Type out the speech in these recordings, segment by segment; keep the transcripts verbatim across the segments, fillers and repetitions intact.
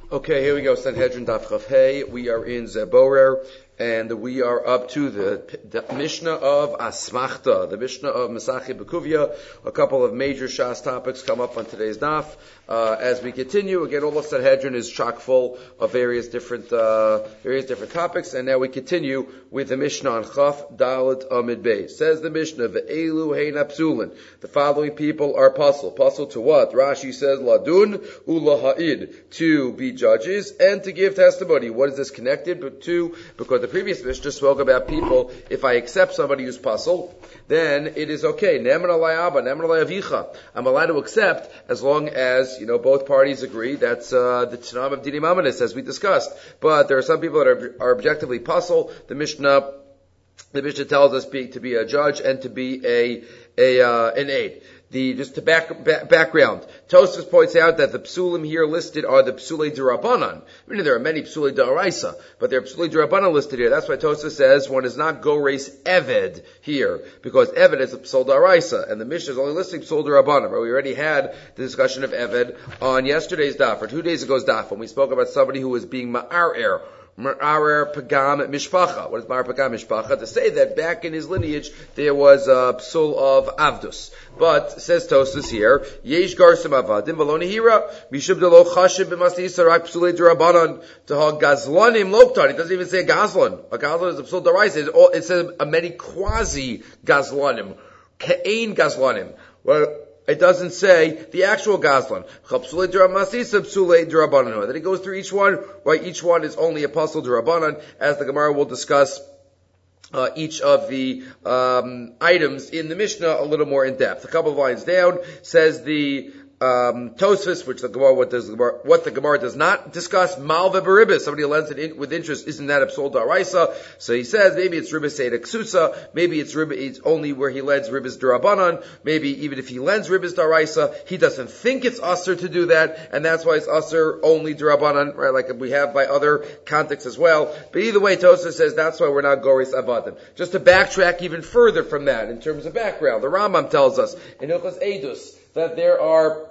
Okay, here we go. Sanhedrin Daf Chaf Hey. We are in Zeborer, and we are up to the, the Mishnah of Asmachta, the Mishnah of Masachet Bekuvia. A couple of major Shas topics come up on today's Daf. Uh, as we continue, again, all of Sanhedrin is chock full of various different uh, various different topics, and now we continue with the Mishnah on Chaf Dalet Amid Beis. Says the Mishnah, Ve'elu Heina Psulin. The following people are puzzle. Puzzle to what? Rashi says, Ladun Ulaha'id, to be judges and to give testimony. What is this connected to? Because the previous Mishnah spoke about people, if I accept somebody who's puzzle, then it is okay. Ne'eman alai Abba, ne'eman alai Avicha. I'm allowed to accept as long as, you know, both parties agree. That's uh, the Tanam of Dini Mamadis, as we discussed. But there are some people that are, are objectively puzzle. The Mishnah, the Mishnah tells us be, to be a judge and to be a, a uh, an aid. The, just to back, back, background, Tosfos points out that the psulim here listed are the psulei d'Rabbanan. I mean, there are many psulei d'Oraisa, but there are psulei d'Rabbanan listed here. That's why Tosfos says one is not go race Eved here, because Eved is a psul d'Oraisa, and the Mishnah is only listing psul d'Rabbanan. Right? We already had the discussion of Eved on yesterday's daf, or two days ago's daf, when we spoke about somebody who was being ma'arer. Ma'arer Pagam Mishpacha. What is Ma'arer Pagam Mishpacha? To say that back in his lineage there was a psul of Avdus. But, says Tosfos here, Yesh Garsim Avadim Veloni Hira, Mishub Delo Chashim B'Masisa Rak Psulei D'Rabbanan, Taha Gazlanim Loktar. It doesn't even say Gazlan. A Gazlan is a psul d'Oraisa. It says a many quasi Gazlanim. Ka'ain Gazlanim. Well, it doesn't say the actual Gazlan. That he goes through each one, right? Each one is only a puzzle d'Rabbanan, as the Gemara will discuss uh, each of the um, items in the Mishnah a little more in depth. A couple of lines down says the Um, Tosfos, which the Gemara, what does the Gemara, what the Gemara does not discuss, Malva Baribis, somebody who lends it in, with interest, isn't that a psul d'Oraisa? So he says, maybe it's Ribis Seida Ksusa, maybe it's Ribis, it's only where he lends Ribis d'Rabbanan, maybe even if he lends Ribis d'Oraisa, he doesn't think it's Usser to do that, and that's why it's Usser only d'Rabbanan, right, like we have by other contexts as well. But either way, Tosfos says that's why we're not Goris Avadim. Just to backtrack even further from that, in terms of background, the Rambam tells us, in Hilchos Eidus, that there are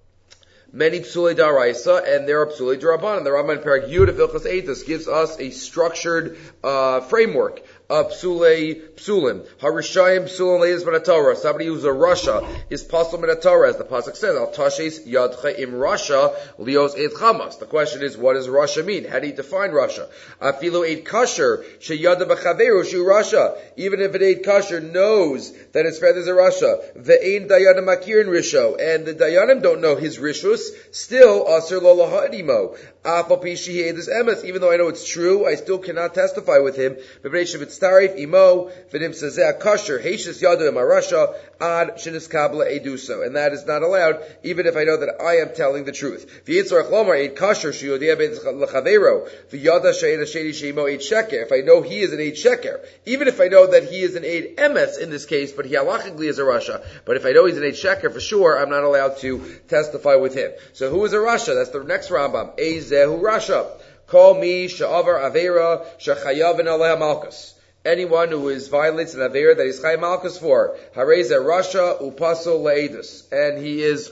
many psulei d'Oraisa and there are psulei d'Rabbanan. The Rambam in Perek Yud of Hilchos Eidus gives us a structured uh, framework of psulei psulim. Harishayim psulim leis min Torah. Somebody who's a Rasha is pasul min Torah, as the pasuk says. Al tashes yadcha im Rasha lios eid chamas. The question is, what does Rasha mean? How do you define Rasha? Afilu eid kasher sheyada b'chaveru shu Rasha. Even if an eid kasher knows that his friend is a Rasha, ve'ein dayanim makirin risho, and the dayanim don't know his rishus, still aser lo lahadimo. Afal pi shehi eidus emes. Even though I know it's true, I still cannot testify with him. Starif imo v'nim sazeh kasher heishis yadu marasha ad shinis kabla eduso, and that is not allowed, even if I know that I am telling the truth. V'yitzarach lomar eid kasher sheyodiyah beid lechavero v'yada she'ed sheni sheimo eid sheker. If I know he is an eid sheker, even if I know that he is an eid emes in this case, but he halachically is a rasha, but if I know he's an eid sheker for sure, I'm not allowed to testify with him. So who is a rasha? That's the next Rambam. Ezehu rasha. Call me sha'avar avera shachayavin aleha malchus. Anyone who is violates an avera that is chay malchus for, hareza rasha upasul leidus, and he is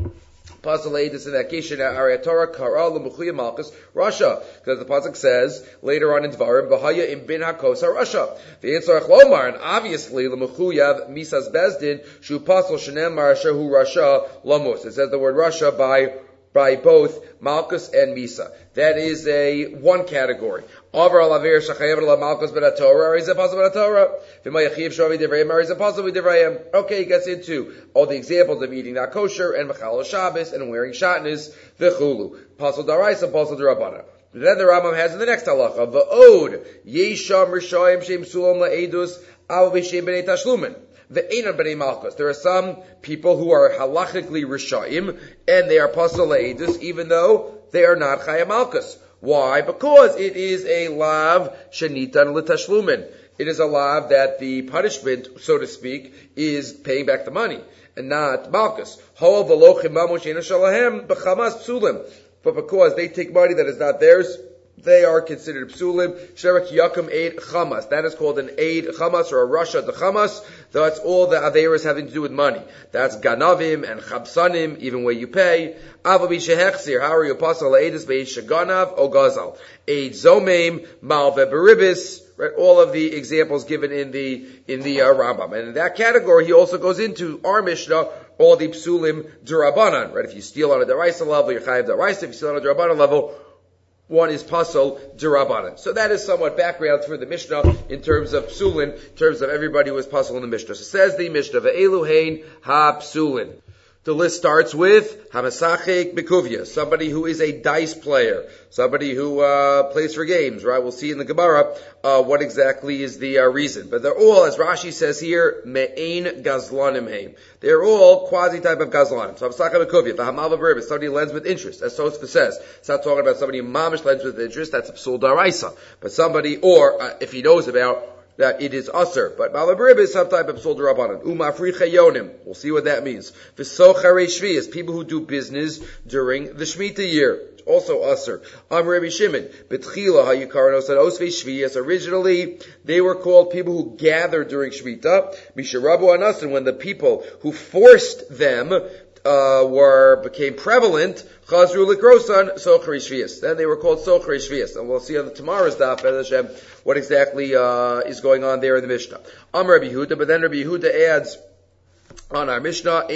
pasul leidus in that case. Shena Torah kara l'muchliya malchus rasha, because the pasuk says later on in Dvarim, bahaya im bin hakos harasha. The answer lomar, and obviously l'muchliya misas bezdin shu pasul shenem marasha hu rasha lamus. It says the word rasha by by both Malchus and Misa. That is a one category. Over alaver shachayev la Malchus ben Torah, or is it possible ben Torah? V'mayachiv shovi divrayim, or is it possible divrayim? Okay, he gets into all the examples of eating not kosher and mechal Shabbos and wearing shatnez v'chulu. Pasul d'Oraisa, pasul d'Rabbanan. Then the Rambam has in the next halacha, v'od yesham rishayim shem sulam la'edus al v'shem b'nei tashlumin. The Einan B'nai Malchus. There are some people who are halachically Rishayim, and they are Pasal Le'edus, even though they are not Chaya Malchus. Why? Because it is a lav shenitan l'tashlumin. It is a lav that the punishment, so to speak, is paying back the money, and not Malchus. Ho v'lo chimamu she'ena shalahem b'chamas psulim. But because they take money that is not theirs, they are considered psulim. Sherak yakum eid chamas. That is called an eid chamas or a rasha de chamas. That's all the averas having to do with money. That's ganavim and chabsanim, even where you pay. Avabi shehechzir. How are you apostle eidus beid shaganav o gazal? Eid zomeim malve beribis. Right, all of the examples given in the in the uh, Rambam, and in that category, he also goes into our Mishnah, all the psulim derabanan. Right, if you steal on a deraisa level, you're chayav deraisa. If you steal on a derabanan level, one is pasol derabanan. So that is somewhat background for the Mishnah in terms of psulin, in terms of everybody who is pasol in the Mishnah. So says the Mishnah, ve'elu hein ha psulin. The list starts with Hamasachik Bekuvya, somebody who is a dice player, somebody who uh, plays for games, right? We'll see in the Gemara uh, what exactly is the uh, reason. But they're all, as Rashi says here, Me'ein Gazlanim Heim. They're all quasi-type of Gazlanim. So Hamasachik Bekuvya, the Hamal Berib, somebody lends with interest, as Tosfos says. It's not talking about somebody who mamish lends with interest, that's a psul daraisa. But somebody, or uh, if he knows about that it is usher, but malabrib is some type of psul d'Rabbanan. Umafri chayonim. We'll see what that means. V'sochare shviyas, people who do business during the Shemitah year, also usher. Am Rabbi Shimon, betchila hayikaranos and osvei shviyas. Originally, they were called people who gathered during Shemitah. Misharabu anasin, when the people who forced them Uh, were, became prevalent, chazru likrosan, sochri shvias. Then they were called sochri shvias. And we'll see on the tomorrow's daf, Hashem, what exactly, uh, is going on there in the Mishnah. Am Rabbi Yehuda, but then Rabbi Yehuda adds, on our Mishnah,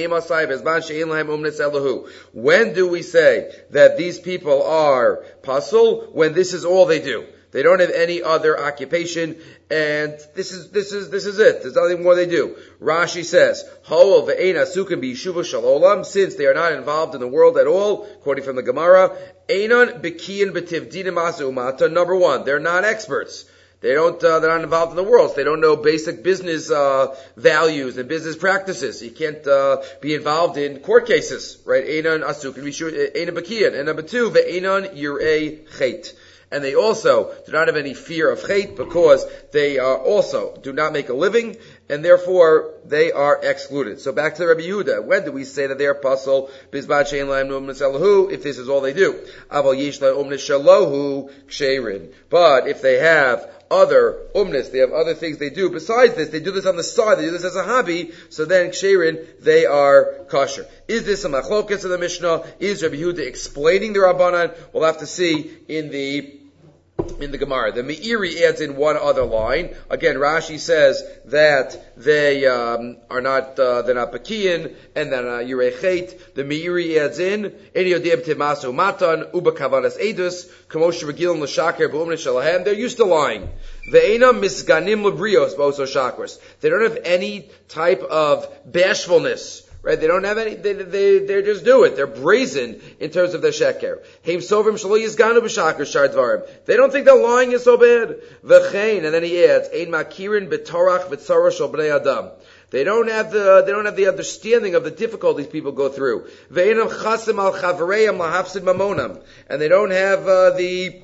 when do we say that these people are pasul? When this is all they do. They don't have any other occupation, and this is this is this is it. There's nothing more they do. Rashi says, "Ho'ol ve'ein asukim b'yeshuva shel olam," since they are not involved in the world at all, quoting from the Gemara, "Einon bekiyin b'tivdinim asumata." Number one, they're not experts. They don't. Uh, they're not involved in the world. So they don't know basic business uh, values and business practices. You can't uh, be involved in court cases, right? Einon asukim b'yeshuva einon bekiyin. And number two, ve'einon yirei chet. And they also do not have any fear of chait because they uh, also do not make a living, and therefore they are excluded. So back to Rabbi Yehuda. When do we say that they are pasul? Bizbat she'en lahem umnes elahu, if this is all they do. Aval yesh lahem umnes shalohu ksherin. But if they have other umnes, they have other things they do besides this, they do this on the side, they do this as a hobby, so then ksherin, they are kosher. Is this a machlokas of the Mishnah? Is Rabbi Yehuda explaining the Rabbanan? We'll have to see in the in the Gemara. The Meiri adds in one other line. Again, Rashi says that they um, are not uh, they're not Bakiyin and then uh, Yirei. The Meiri adds in Eni Yodem Temasu Matan Uba Kavanas Edus Kamosh Regilim L'Shaker B'Umne Shalahem. They're used to lying. Ve'ena Misganim L'Brios B'Oso Shakras. They don't have any type of bashfulness. Right? They don't have any, they, they, they just do it. They're brazen in terms of their sheker. Heim sovrim shalo yizganu b'shakar shar dvarim. They don't think their lying is so bad. V'chein, and then he adds, ein makirin b'torach v'tzara shal b'nei adam. They don't have the, they don't have the understanding of the difficulties people go through. Ve'enam chasim al chavareyam lahafsid mamonam. And they don't have, uh, the,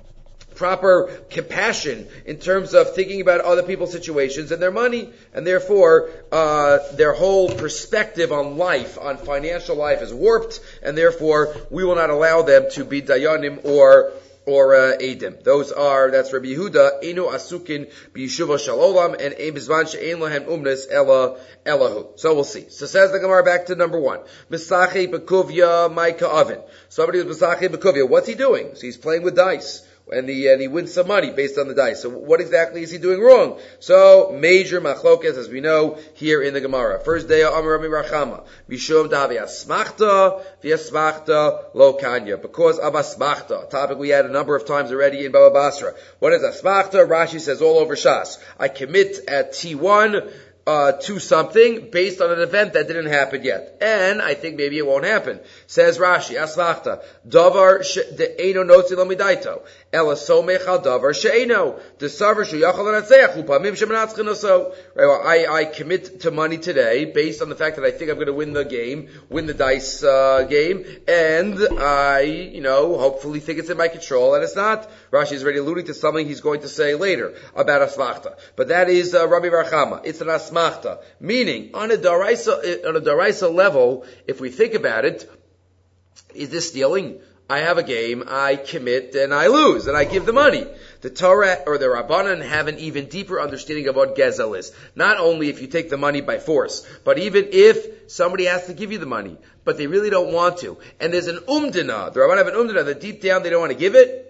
proper compassion in terms of thinking about other people's situations and their money, and therefore uh, their whole perspective on life, on financial life, is warped, and therefore we will not allow them to be dayanim or or uh, edim. Those are, that's Rabbi Yehuda, enu asukin b'yeshuva shel olam, and bizman she'ein lahem umnes ela elahu. So we'll see. So says the Gemara back to number one. Misache bekuvya maika oven. Somebody who's misache bekuvya, what's he doing? So he's playing with dice. And he, and he wins some money based on the dice. So what exactly is he doing wrong? So, major machlokas, as we know, here in the Gemara. First day, Amar Rami Rachama. Mishum davi asmachta, v'asmachta lo kanya. Because of asmachta, a topic we had a number of times already in Baba Basra. What is asmachta? Rashi says all over Shas. I commit at T one, Uh, to something based on an event that didn't happen yet. And I think maybe it won't happen. Says Rashi, Asmachta, Davar she'eino notzi lo midaito, ela somech al davar she'eino, desavar she'yachal l'natzeach, upamim she'menatzchin oso. I, I commit to money today based on the fact that I think I'm going to win the game, win the dice uh, game, and I, you know, hopefully think it's in my control, and it's not. Rashi is already alluding to something he's going to say later about Asmachta. But that is uh, Rabbi Rachama. It's an Asmachta. Meaning, on a Daraisa, on a Daraisa level, if we think about it, is this stealing? I have a game, I commit, and I lose, and I give the money. The Torah or the Rabbanan have an even deeper understanding of what gezel is. Not only if you take the money by force, but even if somebody has to give you the money, but they really don't want to. And there's an umdina. The Rabbanan have an umdina that deep down they don't want to give it.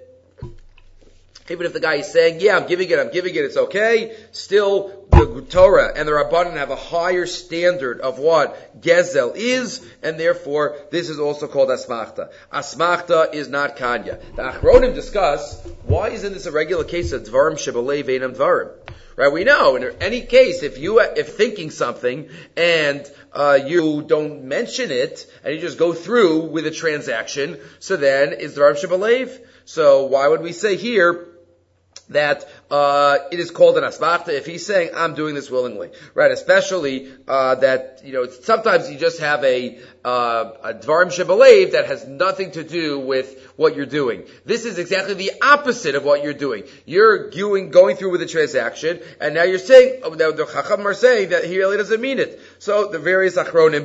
Even if the guy is saying, yeah, I'm giving it, I'm giving it, it's okay, still the Torah and the Rabbanan have a higher standard of what gezel is, and therefore this is also called asmachta. Asmachta is not kanya. The Achronim discuss, why isn't this a regular case of dvarim shebelei veinam dvarim? Right, we know in any case, if you if thinking something and uh, you don't mention it and you just go through with a transaction, so then it's dvarim shebelei. So why would we say here that uh it is called an asmachta if he's saying, I'm doing this willingly, right? Especially uh that, you know, sometimes you just have a uh a dvarim shebelev that has nothing to do with what you're doing. This is exactly the opposite of what you're doing. You're going, going through with a transaction, and now you're saying, oh, the Chacham are saying that he really doesn't mean it. So the various achronim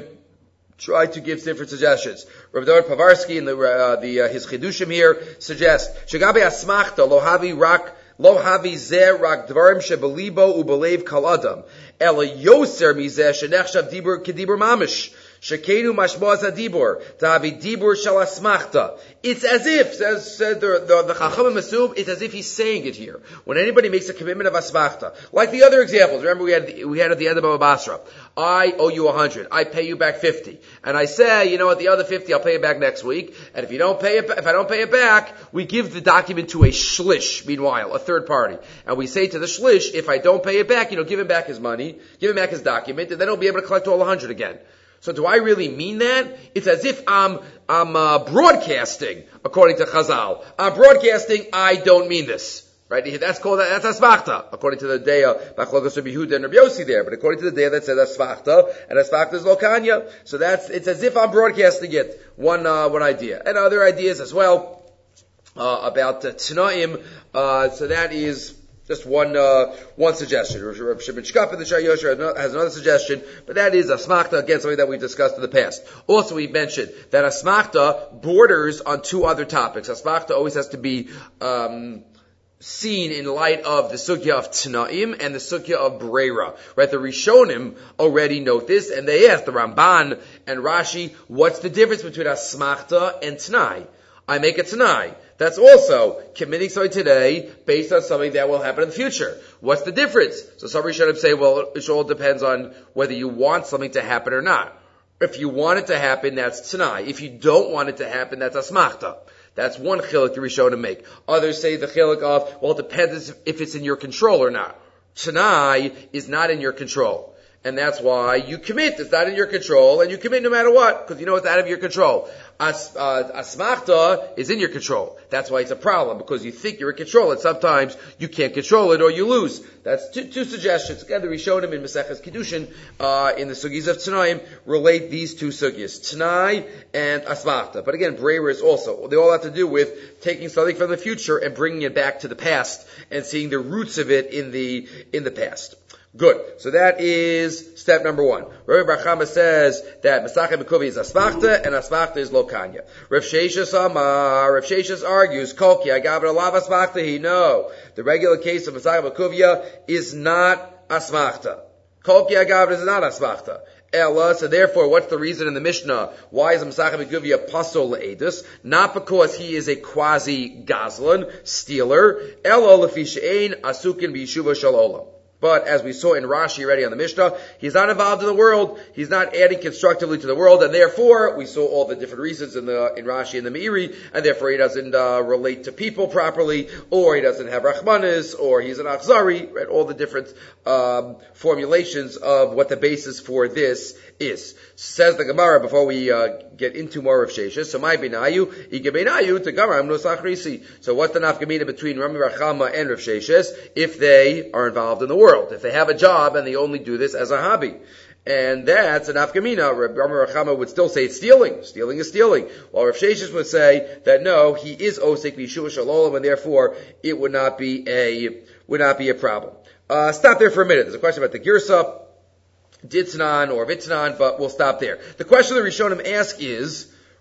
try to give different suggestions. Rav David Pavarsky in the uh, the uh, his chidushim here suggests shegabe asmachta lo havi rak lo havi zeh rak dvarim shebelibo ubelev kal adam ela yoser mizeh shenechshav dibur kedibur mamish shekenu mashmoaz adibur tavi dibur shel asmachta. It's as if, says, said the the, the Chachamim assume, it's as if he's saying it here. When anybody makes a commitment of asmachta, like the other examples, remember we had we had at the end of Baba Basra, I owe you a hundred, I pay you back fifty, and I say, you know what, the other fifty I'll pay it back next week, and if you don't pay it, if I don't pay it back, we give the document to a shlish, meanwhile, a third party, and we say to the shlish, if I don't pay it back, you know, give him back his money, give him back his document, and then he'll be able to collect all a hundred again. So do I really mean that? It's as if I'm I'm uh, broadcasting, according to Chazal. I'm broadcasting, I don't mean this. Right? That's called, that's asmachta, according to the Deya, Bachlokos Rabbi Yehuda and Rabbi Yossi there. But according to the Deya that says asmachta, and asmachta is lokanya. So that's, it's as if I'm broadcasting it. One, uh, one idea. And other ideas as well, uh, about uh, Tanaim, uh, so that is, just one, uh, one suggestion. Rav Shimon Shkap in the Shai Yosher has another suggestion, but that is asmachta, again, something that we discussed in the past. Also, we mentioned that asmachta borders on two other topics. Asmachta always has to be, um, seen in light of the sugya of Tanaim and the sugya of Breira. Right? The Rishonim already note this, and they ask the Ramban and Rashi, what's the difference between asmachta and Tanai? I make a Tanai. That's also committing something today based on something that will happen in the future. What's the difference? So some Rishonim say, well, it all depends on whether you want something to happen or not. If you want it to happen, that's Tanai. If you don't want it to happen, that's asmachta. That's one chiluk the Rishonim make. Others say the chiluk of, well, it depends if it's in your control or not. Tanai is not in your control. And that's why you commit. It's not in your control, and you commit no matter what, because you know it's out of your control. As, uh, asmachta is in your control. That's why it's a problem, because you think you're in control, and sometimes you can't control it, or you lose. That's two, two suggestions. Again, the Rishonim in Maseches Kiddushin, uh, in the sugis of Tanaim, relate these two sugyas, Tanai and asmachta. But again, Breira is also, they all have to do with taking something from the future and bringing it back to the past, and seeing the roots of it in the, in the past. Good. So that is step number one. Rabbi Bar Chama says that Masachet Mekuvi is asmachta and asmachta is lokanya. Rav Sheshis Amar, Rav Sheshis argues, Kolki, I got a lot of asmachta. He no. The regular case of Masachet Mekuvia is not asmachta. Kolki, I got is not asmachta. Ella, so therefore, what's the reason in the Mishnah? Why is Masachet Mekuvia pasol le'edus? Not because he is a quasi gazlan, stealer. Ella lefi she'ein asukin b'yeshuva shel olam. But as we saw in Rashi already on the Mishnah, he's not involved in the world. He's not adding constructively to the world, and therefore we saw all the different reasons in the in Rashi and the Meiri, and therefore he doesn't uh, relate to people properly, or he doesn't have Rachmanis, or he's an Achzari. Right? All the different um, formulations of what the basis for this is. Says the Gemara before we uh, get into more of Sheshes. So my benayu, ike benayu to Gemara nosachrisi. So what's the nafkamina between Rami Bar Chama and Rav Sheshes if they are involved in the world? If they have a job and they only do this as a hobby. And that's an afkamina. Rami Bar Chama would still say it's stealing. Stealing is stealing. While Rav Sheshes would say that no, he is osek b'yeshuva shel olam, and therefore it would not be a would not be a problem. Uh, stop there for a minute. There's a question about the girsa, Ditznan or Vitznan, but we'll stop there. The question the Rishonim ask is,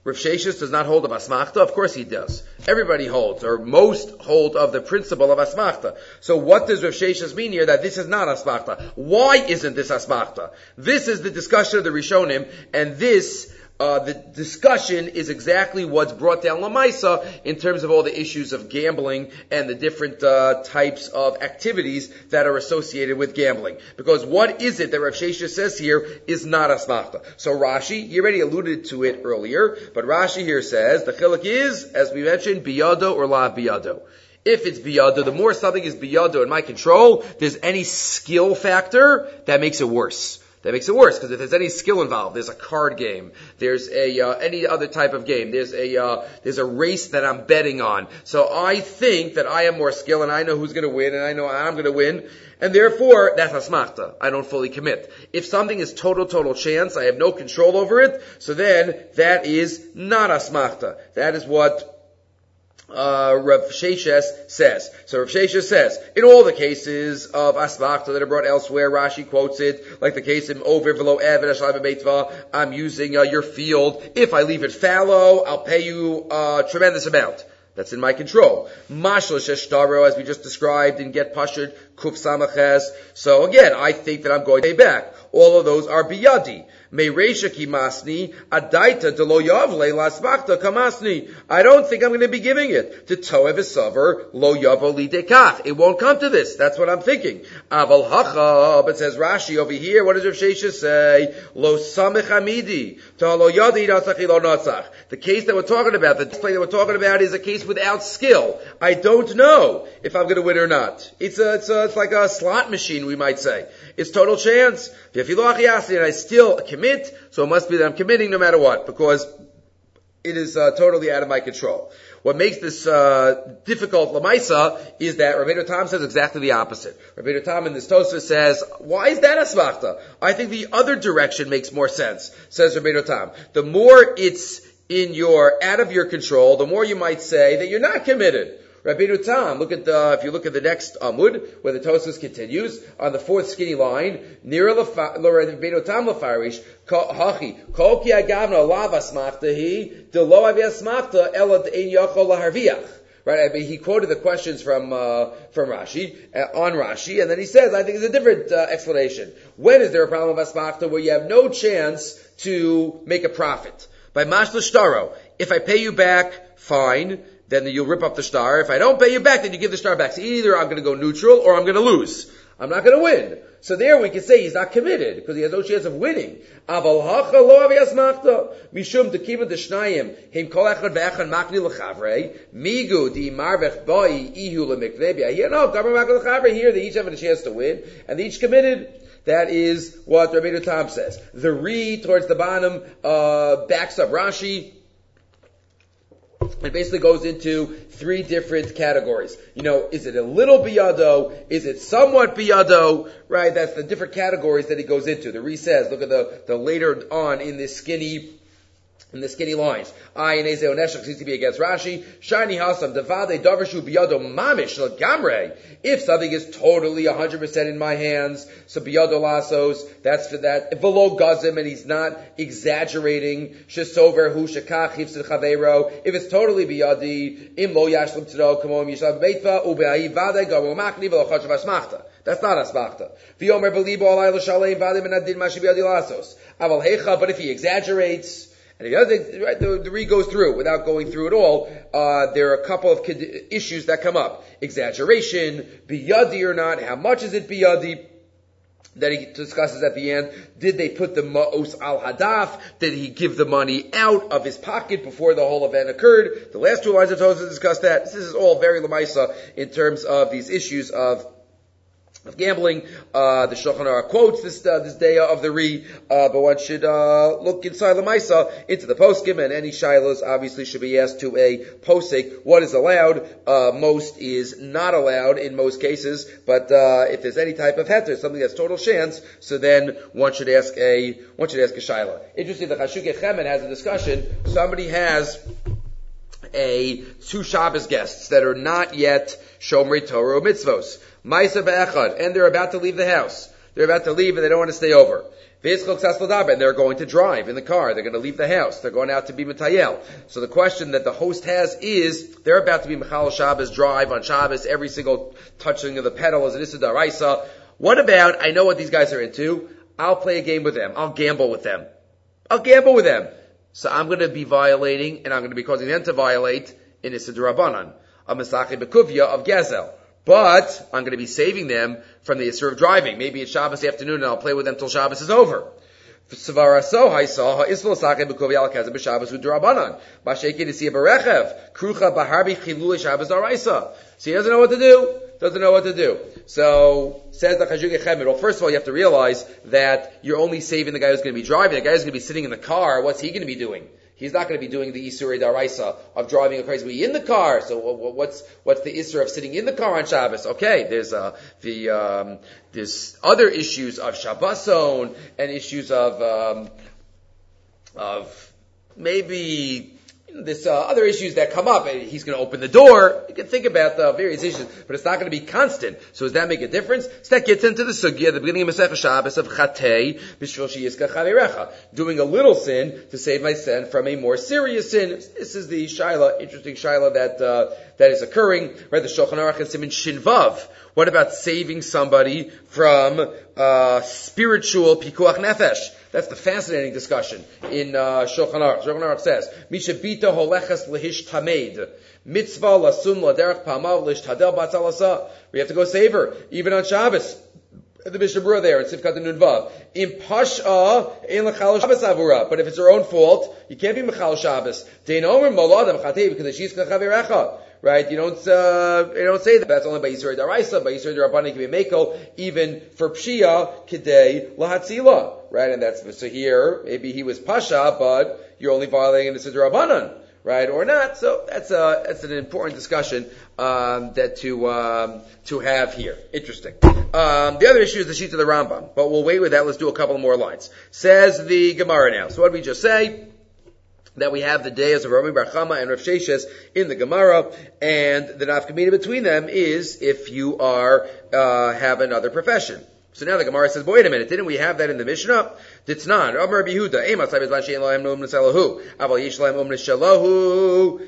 Rav Sheshes does not hold of asmachta. Of course he does. Everybody holds, or most hold of the principle of asmachta. So what does Rav Sheshes mean here that this is not asmachta? Why isn't this asmachta? This is the discussion of the Rishonim, and this Uh, the discussion is exactly what's brought down Lamaisa in terms of all the issues of gambling and the different uh, types of activities that are associated with gambling. Because what is it that Rav Sheshes says here is not asmachta. So Rashi, he already alluded to it earlier, but Rashi here says the chiluk is, as we mentioned, biyado or la biyado. If it's biyado, the more something is biyado in my control, there's any skill factor that makes it worse. That makes it worse, because if there's any skill involved, there's a card game, there's a uh, any other type of game, there's a uh, there's a race that I'm betting on. So I think that I am more skilled, and I know who's going to win, and I know I'm going to win, and therefore that's asmachta. I don't fully commit. If something is total total chance, I have no control over it, so then that is not asmachta. That is what Uh, Rav Sheshes says. So Rav Sheshes says, in all the cases of asmachta that are brought elsewhere, Rashi quotes it, like the case in Over Velo Eved Hashalai Beitva, I'm using uh, your field. If I leave it fallow, I'll pay you a tremendous amount. That's in my control. Mashal Sheshtaro, as we just described in Get Pashut, Kuf Samaches. So again, I think that I'm going to pay back. All of those are biyadi. Mereisha kimasni, adaita delo yavle lasmachta kamasni. I don't think I'm going to be giving it to toev esaver lo yavo lidekach. It won't come to this. That's what I'm thinking. Aval hacha, but says Rashi over here, what does Rav Sheshes say? Lo samech amidi, to lo yadi natzach lo natzach. The case that we're talking about, the display that we're talking about is a case without skill. I don't know if I'm going to win or not. It's a, it's a, it's like a slot machine, we might say. It's total chance. And I still commit, so it must be that I'm committing no matter what, because it is uh, totally out of my control. What makes this uh, difficult lamaisa is that Rabbeinu Tam says exactly the opposite. Rabbeinu Tam in this Tosfos says, why is that asmachta? I think the other direction makes more sense, says Rabbeinu Tam. The more it's in your, out of your control, the more you might say that you're not committed. Rabbeinu Tam, look at the, if you look at the next Amud, where the Tosfos continues, on the fourth skinny line, Nira Rabbeinu Tam Lefarish, Hachi, Kol ki agavna lav asmachtahi, de lo avi asmachta, ela ein yachol laharviach. Right, I mean, he quoted the questions from, uh, from Rashi, uh, on Rashi, and then he says, I think there's a different, uh, explanation. When is there a problem of asmachta where you have no chance to make a profit? By mashla shtaro, if I pay you back, fine, then you'll rip up the star. If I don't pay you back, then you give the star back. So either I'm going to go neutral or I'm going to lose. I'm not going to win. So there we can say he's not committed because he has no chance of winning. Aval hacha lo avi asmachta mishum tekiva deshnayim heim kol echad ve'echad makni lechavrei migu di marvech boi ihu lemikvebia. Here, no, gamer makni lechavrei. Here, they each have a chance to win and they each committed. That is what Rabbeinu Tam says. The Re towards the bottom uh, backs up Rashi. It basically goes into three different categories. You know, is it a little biyado? Is it somewhat biyado? Right? That's the different categories that he goes into. The Re says, look at the, the later on in this skinny, in the skinny lines. I and Eze Oneshach seems to be against Rashi. Shiny Hasam, Devade Davarshu Biyado Mamish Gamre. If something is totally one hundred percent in my hands, so Biyado Lasos, that's for that. Velo Gazim, and he's not exaggerating. Shesover Hu Shekach Hifsid Chaveiro. If it's totally Biyadi, Im Lo Yashlim Tiro, Kamom Yishav Beitva, Ubeai Vade, Gamo Makni, Velo Chachav Asmachta. That's not asmachta. V'yomer belibo alay l'shalei v'adim enadin mashi b'yadi lasos. Aval hecha, but if he exaggerates, and the other thing, right, the, the Re goes through without going through it all. Uh, there are a couple of issues that come up: exaggeration, biyadi or not. How much is it biyadi? That he discusses at the end. Did they put the ma'os al hadaf? Did he give the money out of his pocket before the whole event occurred? The last two lines of Tosfos discuss that. This is all very lemaisa in terms of these issues of. Of gambling, uh, the Shulchan Aruch quotes this uh, this day of the Re, uh, but one should uh, look inside the Maisa into the poskim, and any shilos obviously should be asked to a posik. What is allowed? Uh, most is not allowed in most cases, but uh, if there's any type of heter, something that's total chance, so then one should ask a one should ask a shiloh. Interesting, the Chashukei Chemed has a discussion. Somebody has a two Shabbos guests that are not yet Shomrei Torah or Mitzvos. Ma'isa be'echad, and they're about to leave the house. They're about to leave and they don't want to stay over. And they're going to drive in the car. They're going to leave the house. They're going out to be Matayel. So the question that the host has is, they're about to be Mechal Shabbos, drive on Shabbos, every single touching of the pedal is an Issa D'Oraisa. What about, I know what these guys are into, I'll play a game with them. I'll gamble with them. I'll gamble with them. So I'm going to be violating, and I'm going to be causing them to violate in Issa D'Rabanan, a Mesachei Bekuvya of Gezel. But I'm going to be saving them from the issur of driving. Maybe it's Shabbos afternoon and I'll play with them till Shabbos is over. Svara so I saw ha'islo sake b'kuvi al kazem b'Shabbos u'drabanan. B'sheki nisiya b'rechev. Krucha b'harbi chilul Shabbos d'oraisa. So he doesn't know what to do. Doesn't know what to do. So, says the Chajug Echemid, well, first of all, you have to realize that you're only saving the guy who's going to be driving. The guy who's going to be sitting in the car, what's he going to be doing? He's not going to be doing the Isurei Daraisa of driving a crazy way in the car. So what's what's the Isur of sitting in the car on Shabbos? Okay, there's uh, the um, there's other issues of Shabboson and issues of um, of maybe this uh, other issues that come up. He's going to open the door. You can think about the various issues, but it's not going to be constant. So does that make a difference? So that gets into the sugya, the beginning of Masechah Shabbos of Chatei B'shvil Sheyiska Chavirecha, doing a little sin to save my sin from a more serious sin. This is the shaila, interesting shaila that uh, that is occurring. Right, the Shulchan Aruch and Siman Shin Vav. What about saving somebody from uh, spiritual pikuach nefesh? That's the fascinating discussion in uh, Shulchan Aruch. Shulchan Aruch says, Misha bita holeches lehish tamed. Mitzvah lasum laderech pamav lish tadel batzalasa. We have to go save her, even on Shabbos. The Mishnah Berurah there in Sifkat Nun Vav. Im pasha ein lechal Shabbos avura. But if it's her own fault, you can't be mechal Shabbos. Dein omer moladam chatei because she's kachavirecha. Right? You don't, uh, you don't say that. That's only by Yisrael Daraisa, by Yisrael Darabani can be Meko, even for Pshia, Kidei, Lahatzila. Right? And that's, so here, maybe he was Pasha, but you're only violating the Siddur Rabbanan. Right? Or not. So that's a, that's an important discussion, um, that to, um, to have here. Interesting. Um, the other issue is the sheet of the Rambam. But we'll wait with that. Let's do a couple more lines. Says the Gemara now. So what did we just say? That we have the days of Rabbi Bar Chama and Rav Sheshes in the Gemara, and the nafkamina between them is if you are uh, have another profession. So now the Gemara says, but wait a minute, didn't we have that in the Mishnah? Ditznan, Amar Rabbi Yehuda, Emas Habizlan Shein Lahem Umnes Elahu, Aval Yesh Lahem Umnes Shalahu,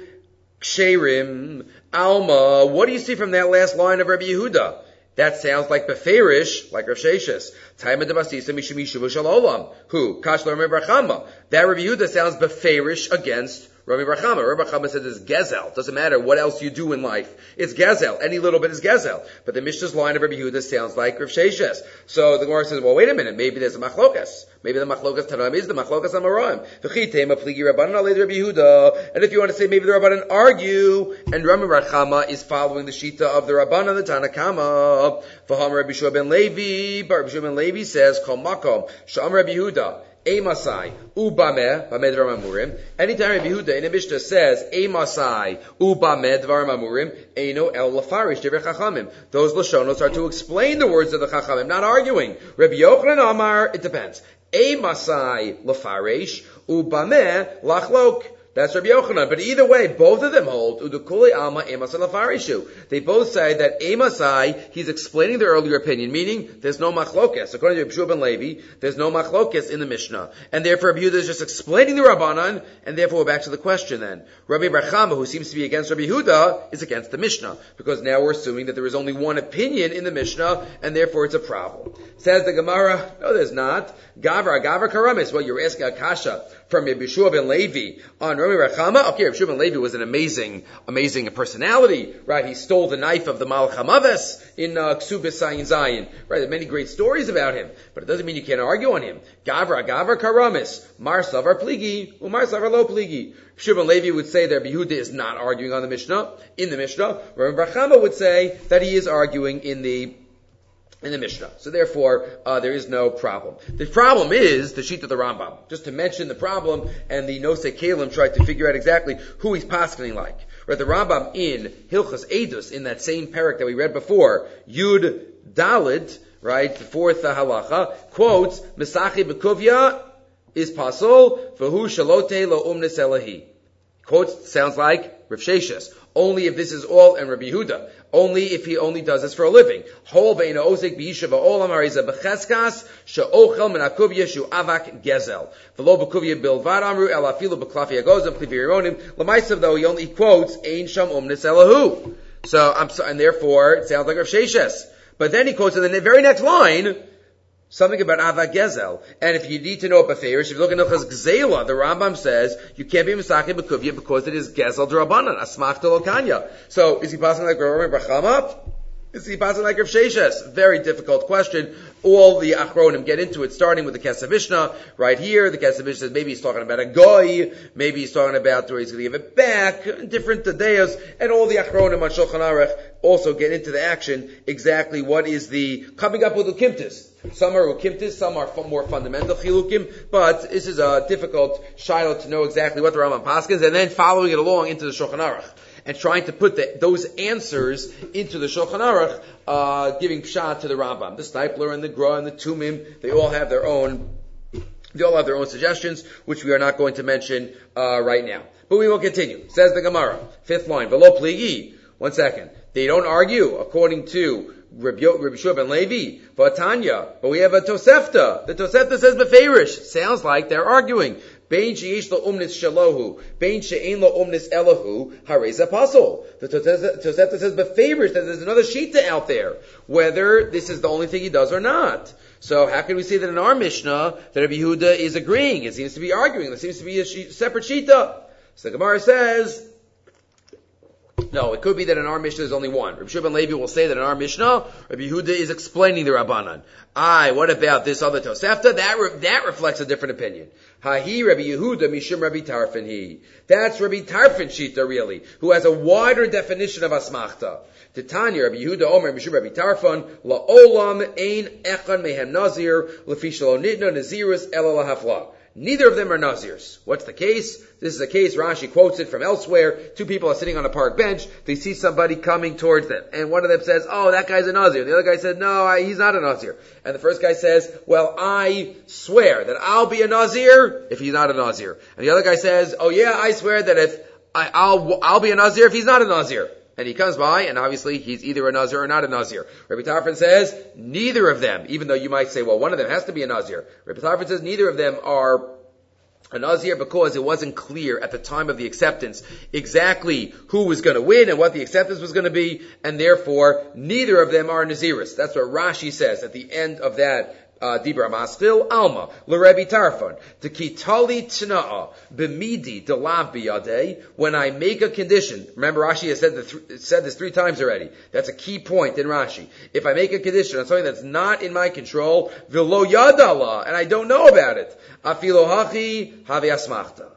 Ksherim, Alma. What do you see from that last line of Rabbi Yehuda? That sounds like Beferish, like Rav Sheshes. Taima Devasisa Mishimishu V'Shalolam. Who? Kashla Rabbi Bar Chama. That Rabbi Yehuda sounds Beferish against Rabbi Bar Chama. Rabbi Bar Chama says it's Gezel. Doesn't matter what else you do in life. It's Gezel. Any little bit is Gezel. But the Mishnah's line of Rabbi Yehuda sounds like Rav Sheshes. So the Gemara says, well, wait a minute. Maybe there's a machlokas. Maybe the machlokas Tanaim is the machlokas Amoraim. V'chitema pligi Rabbanan alei Rabbi Yehuda. And if you want to say maybe the Rabbanan argue, and Rabbi Bar Chama is following the shita of the Rabbanan, the Tanakama. V'ham Rabbi Shua ben Levi. But Rabbi Shua ben Levi says, Kol makom sham Rabbi Yehuda. Emasai ubame b'med dvarim amurim. Anytime Rabbi Yehuda in a Mishnah says Emasai ubame dvarim amurim, eino el lafarish divrei chachamim. Those lashonos are to explain the words of the chachamim, not arguing. Rabbi Yochanan Amar, it depends. Emasai lafarish ubame lachlok. That's Rabbi Yochanan. But either way, both of them hold udukuli alma emasai lafarishu. They both say that emasai, he's explaining the earlier opinion, meaning there's no machlokes. According to Rabbi Shua ben Levi, there's no machlokes in the Mishnah, and therefore Rabbi Yehuda is just explaining the Rabbanan, and therefore we're back to the question then. Rabbi Bar Chama, who seems to be against Rabbi Yehuda, is against the Mishnah, because now we're assuming that there is only one opinion in the Mishnah, and therefore it's a problem. Says the Gemara, no, there's not. Gavra, Gavra Karamis. Well, you're asking Akasha from Rabbi Shua ben Levi on Rabbi Bar Chama. Okay, Rabbi Shua ben Levi was an amazing, amazing personality, right? He stole the knife of the Malach Hamaves in uh, Ksubis Sayin Zayin, right? There are many great stories about him, but it doesn't mean you can't argue on him. Gavra, Gavra Karamis, Mar Savar Pligi, Umar Savar Lo Pligi. Shua ben Levi would say that Rabbi Yehuda is not arguing on the Mishnah, in the Mishnah. Rabbi Bar Chama would say that he is arguing in the in the Mishnah. So therefore, uh, there is no problem. The problem is the sheet of the Rambam. Just to mention the problem, and the Nosei Kalim tried to figure out exactly who he's paskening like. Right, the Rambam in Hilchas Edus, in that same parak that we read before, Yud Dalid, right, the fourth uh, halacha, quotes, Mesachei Bekuvya is pasol, v'hu shalote lo umnes elahi. Quotes sounds like Rav Sheshes. Only if this is all, and Rabbi Yehuda. Only if he only does this for a living. Hol ve'ina ozik b'yisha v'olam hariza b'cheskas she'ochel min hakuvya shu avak gezel. V'lo b'kuvya bilvad amru el afilu b'klafi agozim klifi yironim. L'maisav though he only quotes ein sham umnis elahu. So I'm so, and therefore it sounds like Rav Sheshes. But then he quotes in the very next line something about Avak Gezel. And if you need to know about Farish, if you look at Hilchos Gzela, the Rambam says you can't be Misachim B'Kuvya because it is Gezel D'Rabbanan, Asmach Lokanya. So is he passing like Rav Brachama? Is he passing like Rav Sheshes? Very difficult question. All the Achronim get into it, starting with the Kesef Mishnah. Right here, the Kesef Mishnah says maybe he's talking about a goy, maybe he's talking about where he's going to give it back, different Tadeos, and all the Achronim on Shulchan Aruch also get into the action, exactly what is the, coming up with Ukimtis. Some are Ukimtis, some are more fundamental Chilukim, but this is a difficult Shiloh to know exactly what the Rambam paskins, and then following it along into the Shulchan Aruch. And trying to put the, those answers into the Shulchan Aruch, uh, giving pshat to the Rambam. The Stipler and the Gra and the Tumim, they all have their own, they all have their own suggestions, which we are not going to mention, uh, right now. But we will continue. Says the Gemara, fifth line, V'lo pligi. One second. They don't argue, according to Rabbi Shua ben Levi, Vatanya, but we have a Tosefta. The Tosefta says Beferish. Sounds like they're arguing. Bein she'ish lo umnis shalohu, bein she'ein lo umnis elahu, hareza pasol. The Tosefta says Beferish that there's another shita out there, whether this is the only thing he does or not. So how can we say that in our Mishnah that Rabbi Yehuda is agreeing? It seems to be arguing. There seems to be a she- separate shita. So the Gemara says, no, it could be that in our Mishnah there's only one. Rabbi Shua ben Levi will say that in our Mishnah, Rabbi Yehuda is explaining the Rabbanan. Aye, what about this other Tosefta? That re- that reflects a different opinion. Ha-hi Rabbi Yehuda mishum Rabbi Tarfon he. That's Rabbi Tarfon Shita really, who has a wider definition of Asmachta. Titania Rabbi Yehuda Omer mishum Rabbi Tarfon la'olam ein echad mehem nazir lefi shelo nidna nazirus ela lahafla. Neither of them are Nazirs. What's the case? This is a case, Rashi quotes it from elsewhere. Two people are sitting on a park bench. They see somebody coming towards them. And one of them says, oh, that guy's a Nazir. The other guy said, no, I, he's not a Nazir. And the first guy says, well, I swear that I'll be a Nazir if he's not a Nazir. And the other guy says, oh yeah, I swear that if I, I'll, I'll be a Nazir if he's not a Nazir. And he comes by, and obviously he's either a Nazir or not a Nazir. Rabbi Tarfon says, neither of them, even though you might say, well, one of them has to be a Nazir. Rabbi Tarfon says, neither of them are a Nazir because it wasn't clear at the time of the acceptance exactly who was going to win and what the acceptance was going to be, and therefore, neither of them are Naziris. That's what Rashi says at the end of that Uh, Dibra Maskil Alma L'Rebbi Tarfon the Kitali Tna'a B'midi Delav Biyadei. When I make a condition, remember Rashi has said, the th- said this three times already. That's a key point in Rashi. If I make a condition on something that's not in my control, V'lo Yadala, and I don't know about it, Afilo Hachi Havi Asmachta.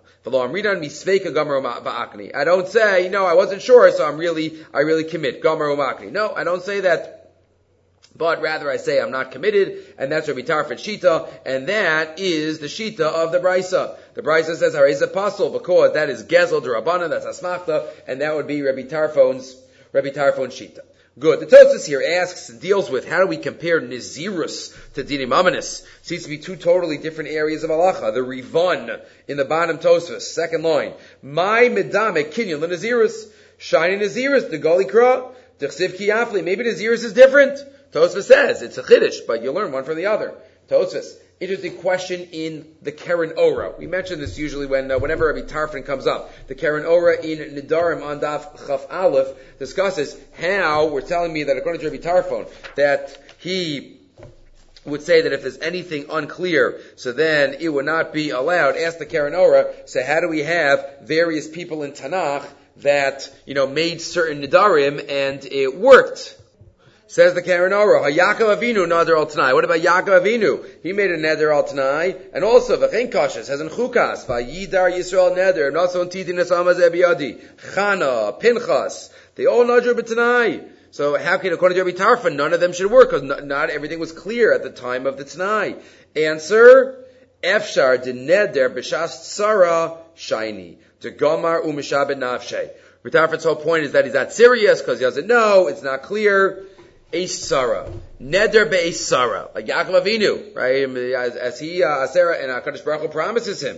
I don't say, no, I wasn't sure, so I'm really, I really commit. Gomer Umakni. No, I don't say that. But rather I say I'm not committed, and that's Rabbi Tarfon Shita, and that is the Shita of the Brisa. The Brisa says, Harez Apostle, because that is Gezel D'Rabbanan, that's Asmachta, and that would be Rabbi Tarfon's, Rabbi Tarfon Shita. Good. The Tosfos here asks and deals with how do we compare Nazirus to Dinim Amanis? Seems to be two totally different areas of halacha. The Rivan in the bottom Tosfos, second line. My Medame Kinyan Nazirus, Shiny Nazirus, the Goli Kra, T'chsiv Kiyafli. Maybe Nazirus is different. Tosfos says it's a chiddush, but you learn one from the other. Tosfos, interesting question in the Keren Ora. We mention this usually when, uh, whenever Rabbi Tarfon comes up. The Keren Ora in Nidarim on Daf Chaf Aleph discusses how we're telling me that according to Rabbi Tarfon that he would say that if there's anything unclear, so then it would not be allowed. Ask the Keren Ora. So how do we have various people in Tanakh that you know made certain Nidarim and it worked? Says the Keren Ora, Yaakov Avinu Nader al Tanai. What about Yaakov Avinu? He made a Neder al Tanai, and also V'chein Kasha says in Chukas, Vayidar Yisrael Neder, Nason Titi Nesama Zebiyadi, Chana, Pinchas. They all Nader b'Tanai. So how can, according to Rabbi Tarfon, none of them should work because not, not everything was clear at the time of the Tanai. Answer: Efshar de Neder b'Shas Tzara Shiny de Gomar u'Mishabed Nafshe. Rabbi Tarfon's whole point is that he's not serious because he doesn't know, it's not clear. Eis Sarah. Neder be'eis Sarah. Like Yaakov Avinu, right? As, as he, uh, Sarah, and HaKadosh Baruch Hu promises him.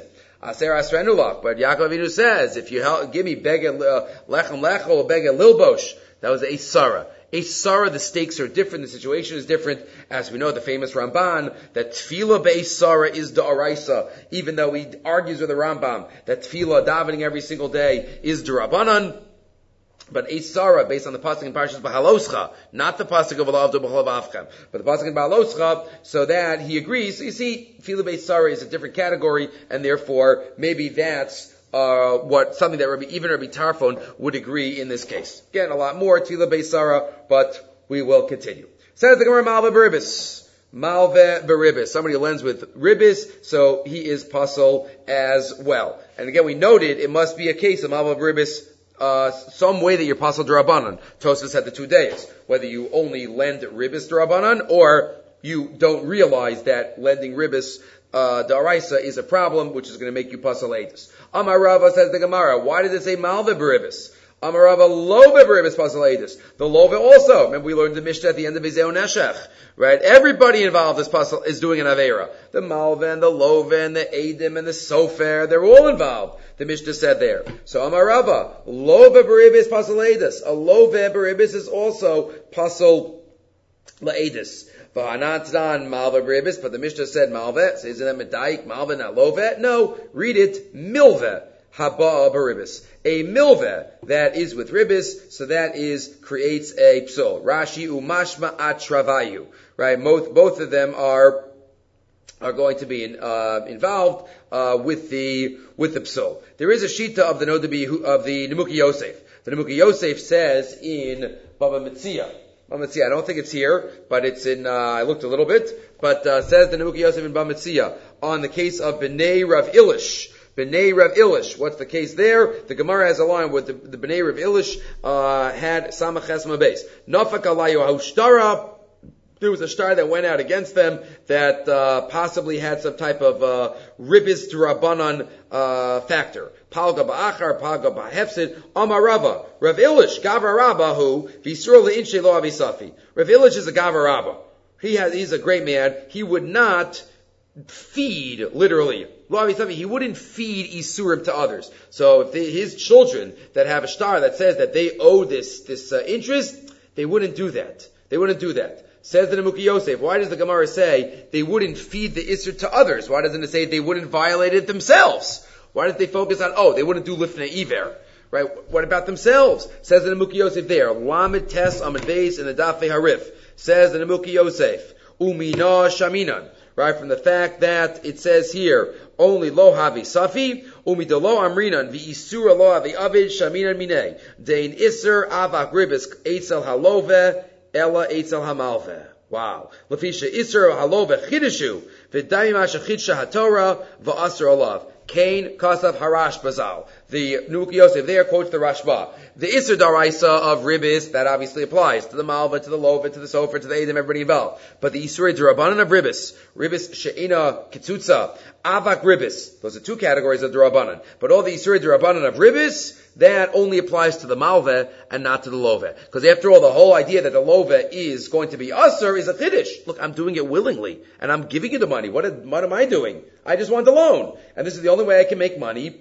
Aser asrenulach. But Yaakov Avinu says, if you help, give me beged uh, lechem lechol or beged lilbosh, that was a Sarah. A Sarah, the stakes are different, the situation is different. As we know, the famous Ramban, that tefillah be'ez Sarah is da'araisa, even though he argues with the Rambam that tefillah, davening every single day, is d'Rabbanan. But a Sarah, based on the pasuk in Parshas Bahaloscha, not the pasuk of Alavdu B'chol Avchem, but the pasuk in Bahaloscha, so that he agrees. So you see, tefillah be'ez Sarah is a different category, and therefore, maybe that's Uh, what, something that Rabbi, even Rabbi Tarfon would agree in this case. Again, a lot more, Tila Beis Sarah, but we will continue. Says the Gemara, Malve Beribis. Malve Beribis. Somebody who lends with Ribis, so he is puzzle as well. And again, we noted it must be a case of Malve Beribis, uh, some way that you're puzzle D'Rabbanan. Tosfos had the two days. Whether you only lend Ribis D'Rabbanan, or you don't realize that lending Ribis Uh, Daraisa is a problem, which is going to make you puzzle Eidus. Amar Rava, says the Gemara, why did it say Malve Beribis? Amar Rava, Love Beribis puzzle Eidus. The Love also, remember we learned the Mishnah at the end of Izeo Neshech, right? Everybody involved is puzzle, is doing an Aveira. The Malve and the Love and the Eidim and the Sofer, they're all involved. The Mishnah said there. So Amar Rava, Love Beribis puzzle Eidus. A Love Beribis is also puzzle Laedis. V'hanatan malve beribis, but the Mishnah said malve. So isn't that medayik malve not love? No, read it milve haba beribis. A milve that is with ribis, so that is creates a psul. Rashi umashma atravayu. Right, both both of them are are going to be in, uh, involved uh, with the with the psul. There is a shita of the Nodabi of the Nemuki Yosef. The Nemuki Yosef says in Baba Metzia. I don't think it's here, but it's in, uh, I looked a little bit, but, uh, says the Nemuki Yosef in Bamitzia, on the case of B'nai Rav Ilish. B'nai Rav Ilish. What's the case there? The Gemara has a line with the, the B'nai Rav Ilish, uh, had Samach Chesma base. Nafak alayu ha'ushtara. There was a star that went out against them that, uh, possibly had some type of, uh, ribis d'Rabbanan, uh, factor. Palga ba'achar, palga ba'hefsid, Amar Rava, Rav Ilish, Gavra Rabba, who, Visur le'inche lo avisafi. Rav Ilish is a Gavra Rabba. He has, he's a great man. He would not feed, literally, lo avisafi, he wouldn't feed Isurim to others. So if they, his children that have a star that says that they owe this, this, uh, interest, they wouldn't do that. They wouldn't do that. Says the Nemuki Yosef, why does the Gemara say they wouldn't feed the Isser to others? Why doesn't it say they wouldn't violate it themselves? Why did they focus on, oh, they wouldn't do Lifnei Iver? Right? What about themselves? Says the Nemuki Yosef there, Lamed Tes Amid Beis in the Dafei Harif. Says the Nemuki Yosef, Umina Shaminan. Right? From the fact that it says here, only Lo Havi Safi, Umidalo Amrinan, V'isura Lo Havi Avid Shaminan Minei, Dein Isser Avak Ribis Eitzel Halove, Ella Eitzel Hamalve. Wow. Lafisha Isser Halove Chidishu, V'dayim Ashachitsha HaTorah, V'asr Olav. Kain Kasav Harash Bazal. The Nemuki Yosef there quotes the Rashba. The Isser Daraisa of Ribis, that obviously applies to the Malva, to the Lova, to the Sofer, to the Edom, everybody involved. But the Isser Darabanan of Ribis, Ribis She'ina Kitsutza, Avak Ribis, those are two categories of Darabanan. But all the Isser Darabanan of Ribis, that only applies to the Malva and not to the Lova. Because after all, the whole idea that the Lova is going to be Usser is a Chiddush. Look, I'm doing it willingly, and I'm giving you the money. What, what am I doing? I just want the loan. And this is the only way I can make money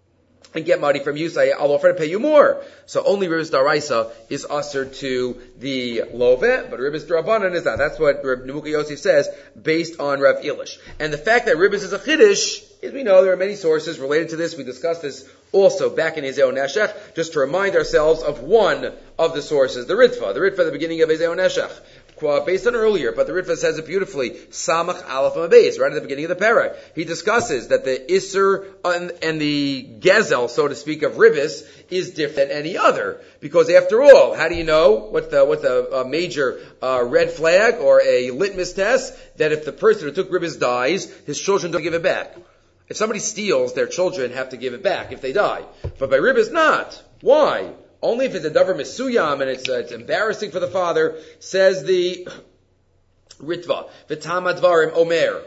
and get money from you, so I'll offer to pay you more. So only Ribis Daraisa is usher to the Love, but Ribis Darabanan is not. That's what Nemuki Yosef says, based on Rav Ilish. And the fact that Ribis is a Chiddush, as we know, there are many sources related to this. We discussed this also back in Ezeo Neshech, just to remind ourselves of one of the sources, the Ritva, the Ritva at the beginning of Ezeo Neshech. Based on earlier, but the Ritva says it beautifully, Samach Aleph Amabeis, right at the beginning of the parak. He discusses that the Isser and, and the Gezel, so to speak, of Ribis is different than any other. Because after all, how do you know what's the, what's a, a major uh, red flag or a litmus test? That if the person who took Ribis dies, his children don't give it back. If somebody steals, their children have to give it back if they die. But by Ribis, not. Why? Only if it's a davar mesuyam and it's, uh, it's embarrassing for the father, says the Ritva. V'tam advarim omer.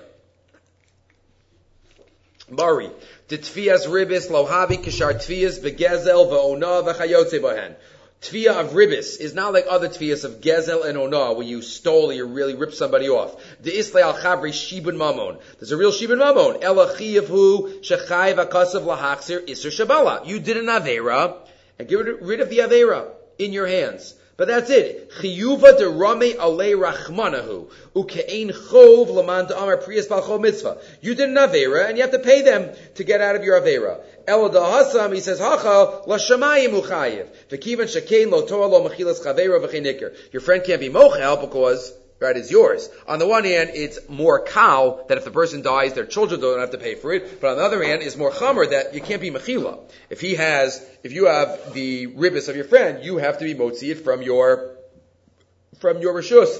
Mari. T'tfias ribis lohavi kishar tfias begezel v'ona v'chayotze bahen. Tviya of ribis is not like other tviyas of gezel and onah, where you stole or you really ripped somebody off. The islay al chavri shibun mamon. There's a real shibun mamon. Elachiyav hu shechayv akasav lahachzir iser shabala. You did an avera and get rid of the avera in your hands. But that's it. Chiyuva de rame alei rachmanahu ukein chov laman amar priyas balchol mitzvah. You did an avera and you have to pay them to get out of your avera. El Hasam, he says, Hacha, la shamayim uchayev. V'kivan shakein lo toa lo mechilas chavera v'chinikr. Your friend can't be mochel because, right, it's yours. On the one hand, it's more kal, that if the person dies, their children don't have to pay for it. But on the other hand, it's more chamer, that you can't be mechila. If he has, if you have the ribis of your friend, you have to be motzi it from your, from your rishus.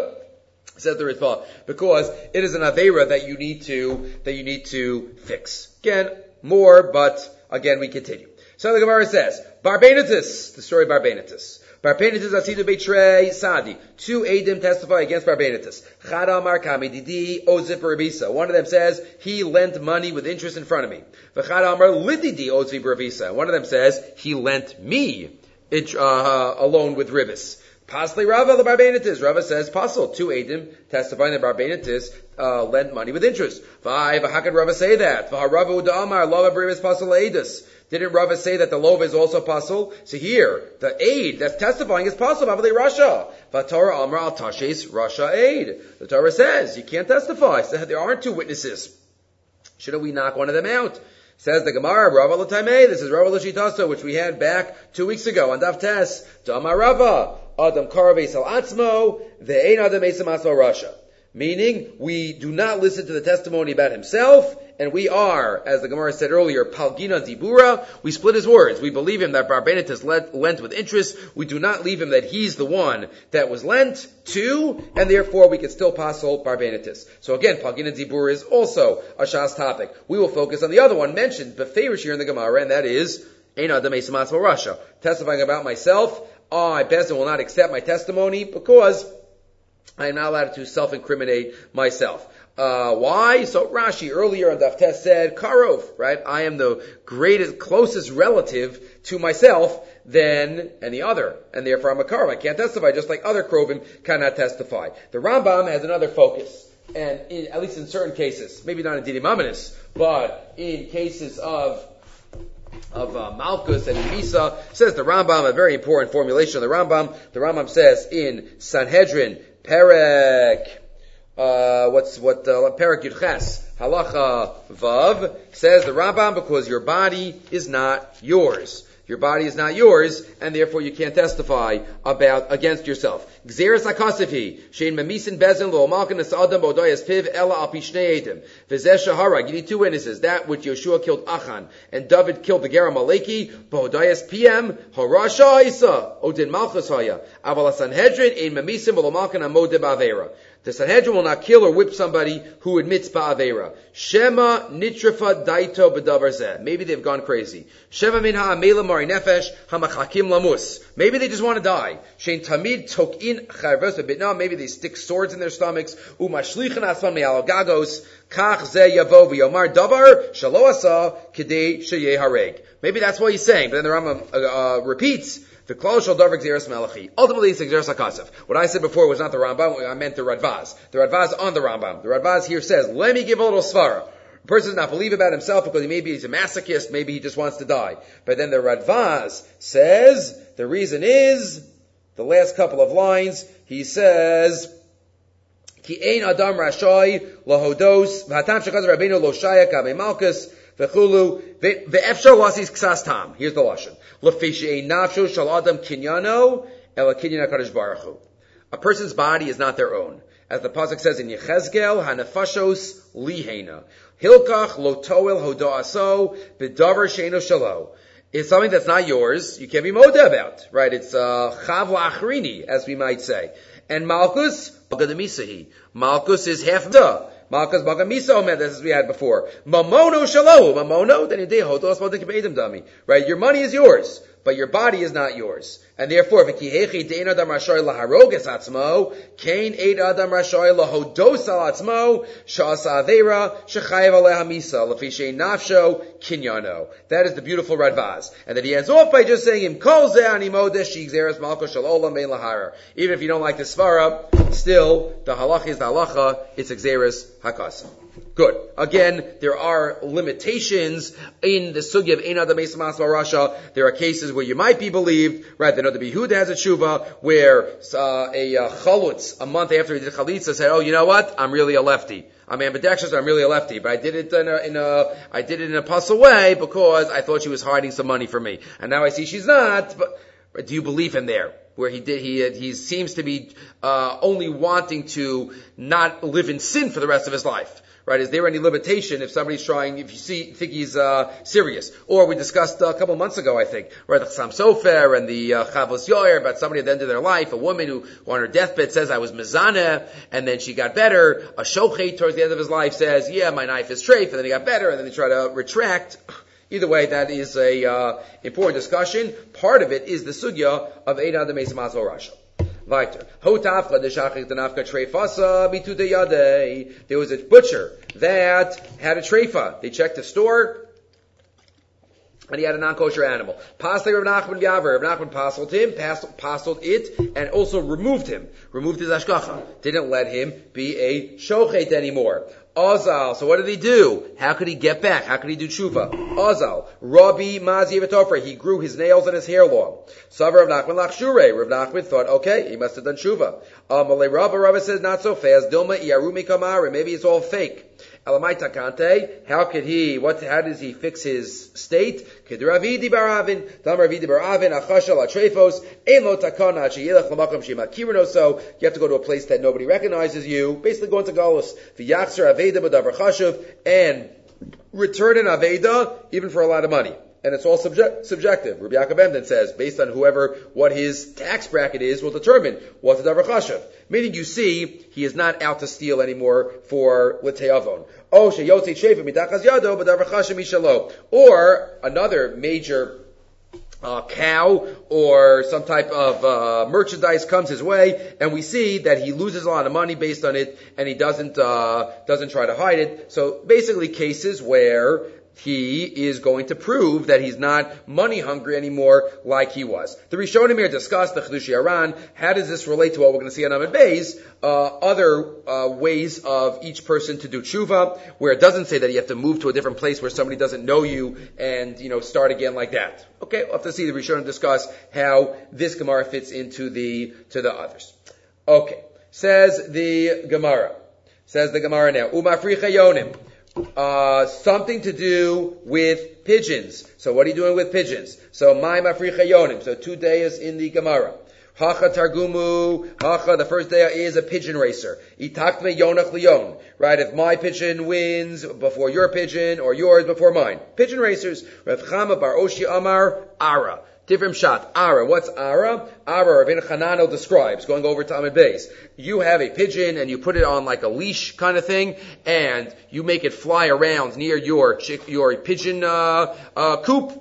Says the Ritva. Because it is an avera that you need to, that you need to fix. Again, more, but again, we continue. So the Gemara says, Barbenitus, the story of Barbenitus. Barbenitus asidu beitrei sadi. Two Adim testify against Barbenitus. Chad amar kami didi ozif rabisa. One of them says, he lent money with interest in front of me. V'chad amar lididi ozif rabisa. One of them says, he lent me it, uh, a loan with ribis. Pasli Rava, the Barbenitus. Rava says, Pasal, two Adim testifying that Barbenitus uh, lent money with interest. Five, how can Rava say that? Rava udamar, lova bribis pasal edus. Didn't Rava say that the lova is also pasal? So here, the aid that's testifying is pasal, Bavali Rasha. Vatorah amar al tashes Rasha aid. The Torah says, you can't testify. So there aren't two witnesses. Shouldn't we knock one of them out? Says the Gemara, Rava l'taimei. This is Rava l'shitaso, which we had back two weeks ago on Daf Tes. Damar Rava. Adam Karaves al Atzmo, the Ein Adam Esam Atzmo Rasha. Meaning, we do not listen to the testimony about himself, and we are, as the Gemara said earlier, Palgina Dibura, we split his words. We believe him that Barbenitus lent, lent with interest. We do not leave him that he's the one that was lent to, and therefore we can still passel Barbenitus. So again, Palgina Dibura is also a Shas topic. We will focus on the other one mentioned, Beferish here in the Gemara, and that is, Ein Adam Esam Atzmo Rasha. Testifying about myself, oh, I Bezdin will not accept my testimony because I am not allowed to self-incriminate myself. Uh, why? So Rashi earlier on Daf Tes said, Karov, right? I am the greatest, closest relative to myself than any other. And therefore I'm a Karov. I can't testify just like other Krovim cannot testify. The Rambam has another focus. And in, at least in certain cases, maybe not in Didim Aminis, but in cases of of uh, Malchus and Misa, says the Rambam, a very important formulation of the Rambam. The Rambam says in Sanhedrin, Perek, uh, what's, what, uh, Perek Yudches, Halacha Vav, says the Rambam, because your body is not yours. Your body is not yours, and therefore you can't testify about, against yourself. Gzeres HaKasafi, Shein Memisin Bezin Lo Malkin Es Adam Bodoyas Piv Ela Al Pishnei Edim. V'zeh Shahara, you need two witnesses, that which Yeshua killed Achan, and David killed the Geram Maleki, Bodoyas P M, Harasha Isa, Odin Malchus Haya, Aval Sanhedrin, Ein Memisin Lo Malkin Amod Ba'avera. The Sanhedrin will not kill or whip somebody who admits ba'avera. Shema nitrafa daito b'davar zeh. Maybe they've gone crazy. Shema min ha'amela mari nefesh ha'machakim lamus. Maybe they just want to die. Shein tamid tokin charvos b'bitna. Maybe they stick swords in their stomachs. Umashlichan asman me'al gagos. Kach zeh yavo v'yomar davar shalo asa kedei sheyeh hareg. Maybe that's what he's saying. But then the Rambam uh, uh, repeats, ultimately, it's Gzeres HaKasav. What I said before was not the Rambam, I meant the Radvaz. The Radvaz on the Rambam. The Radvaz here says, let me give a little svara. A person does not believe about himself because he maybe he's a masochist, maybe he just wants to die. But then the Radvaz says, the reason is, the last couple of lines, he says, Ki ein adam rashai lahodos, v'hatam shekaz rabbeinu lo shaya kabe malchus, v'chulu, v'efshar lasis ksas tam. Here's the lashon. L'fishei nafsho shal adam kinyano, ela kinyan HaKadosh Baruch Hu. A person's body is not their own. As the pasuk says in Yechezkel, hanefashos lihena. Hilkach lo toel hodoaso, b'davar sheino shalo. It's something that's not yours, you can't be moda about, right? It's, uh, chav la'achrini, as we might say. And Malchus, Bagadamisahi. Malchus is half the. Malchus Bagamisa Omed, as we had before. Mamono Shalo. Mamono, then you did Hodos Modik Bedim Dummy. Right? Your money is yours. but your body is not yours. And therefore, v'kihechi de'en adam rashoy laharoges atzmo, kein eid adam rashoy lahodos al atzmo, sha'asa avera, shechayev aleha misa, lefi she'en nafsho, kinyano. That is the beautiful Radvaz. And then he ends off by just saying, Im kol zeh ani modesh, she'igzeres malko shel olam mein laharer. Even if you don't like the svara, still, the halacha is the halacha, it's exeres hakasa. Good. Again, there are limitations in the sugya of Ein Adam Meis Masva Rasha. There are cases where you might be believed, right? The Noda B'Yehuda has a tshuva where uh, a uh, chalutz, a month after he did chalitza, said, "Oh, you know what? I'm really a lefty. I'm ambidextrous. I'm really a lefty, but I did it in a, in a I did it in a puzzle way because I thought she was hiding some money from me, and now I see she's not." But right, do you believe him there? Where he did, he he seems to be uh, only wanting to not live in sin for the rest of his life. Right? Is there any limitation if somebody's trying, if you see, think he's, uh, serious? Or we discussed uh, a couple months ago, I think, right, the Chassam Sofer and the, uh, Chavos Yoyer about somebody at the end of their life, a woman who, who on her deathbed says, I was mezaneh, and then she got better. A shochet towards the end of his life says, yeah, my knife is treif, and then he got better, and then they try to retract. Either way, that is a, uh, important discussion. Part of it is the sugya of Ein Adam Meis Masva Rasha. Weiter. There was a butcher that had a treifa. They checked the store, and he had a non-kosher animal. Pasle Rav Nachman Gaver. Rav Nachman passled him, passled it, and also removed him. Removed his ashkacha. Didn't let him be a shochet anymore. Azal. So what did he do? How could he get back? How could he do tshuva? Azal. Rabbi Mazi V'Tofra. He grew his nails and his hair long. Savar Rav Nachman Lachshure. Rav Nachman thought, okay, he must have done tshuva. Amalei Rabba. Rabba says, not so fast. Dilma Iarumi Kamara. Maybe it's all fake. Elamai Takante. How could he, what, how does he fix his state? Kedravidi Baravin. Tam Ravidi Baravin. Achashal Atrefos. Ein lo takana. Sheyelech l'makam shemakirino. So you have to go to a place that nobody recognizes you. Basically go into Galus. V'yachzer Aveda b'davar chashuv. And return an Aveda, even for a lot of money. And it's all subject, subjective. Rabbi Yaakov Emden says, based on whoever, what his tax bracket is, will determine what's the davar chashuv. Meaning, you see, he is not out to steal anymore for l'te'avon. Oh, sheyotzi shefim mitachas yado b'davar chashuv mishalo. Or another major uh, cow or some type of uh, merchandise comes his way, and we see that he loses a lot of money based on it, and he doesn't uh, doesn't try to hide it. So basically, cases where he is going to prove that he's not money hungry anymore like he was. The Rishonim here discussed the Chedushi Aran. How does this relate to what we're going to see on Amud Beis? Uh, other uh, ways of each person to do tshuva, where it doesn't say that you have to move to a different place where somebody doesn't know you and, you know, start again like that. Okay, we'll have to see the Rishonim discuss how this Gemara fits into the, to the others. Okay, says the Gemara. Says the Gemara now. Umafri chayonim. Uh, something to do with pigeons. So what are you doing with pigeons? So, my mafri chayonim. So, two days in the Gemara. Hacha targumu. Hacha, the first day is a pigeon racer. Itakme yonach liyon. Right, if my pigeon wins before your pigeon, or yours before mine. Pigeon racers. Rav Chama bar Oshi Amar, Ara. Different shot. Ara. What's Ara? Ara, Rabbeinu Chananel describes, going over to Amud Beis. You have a pigeon and you put it on like a leash kind of thing, and you make it fly around near your chick, your pigeon uh, uh, coop,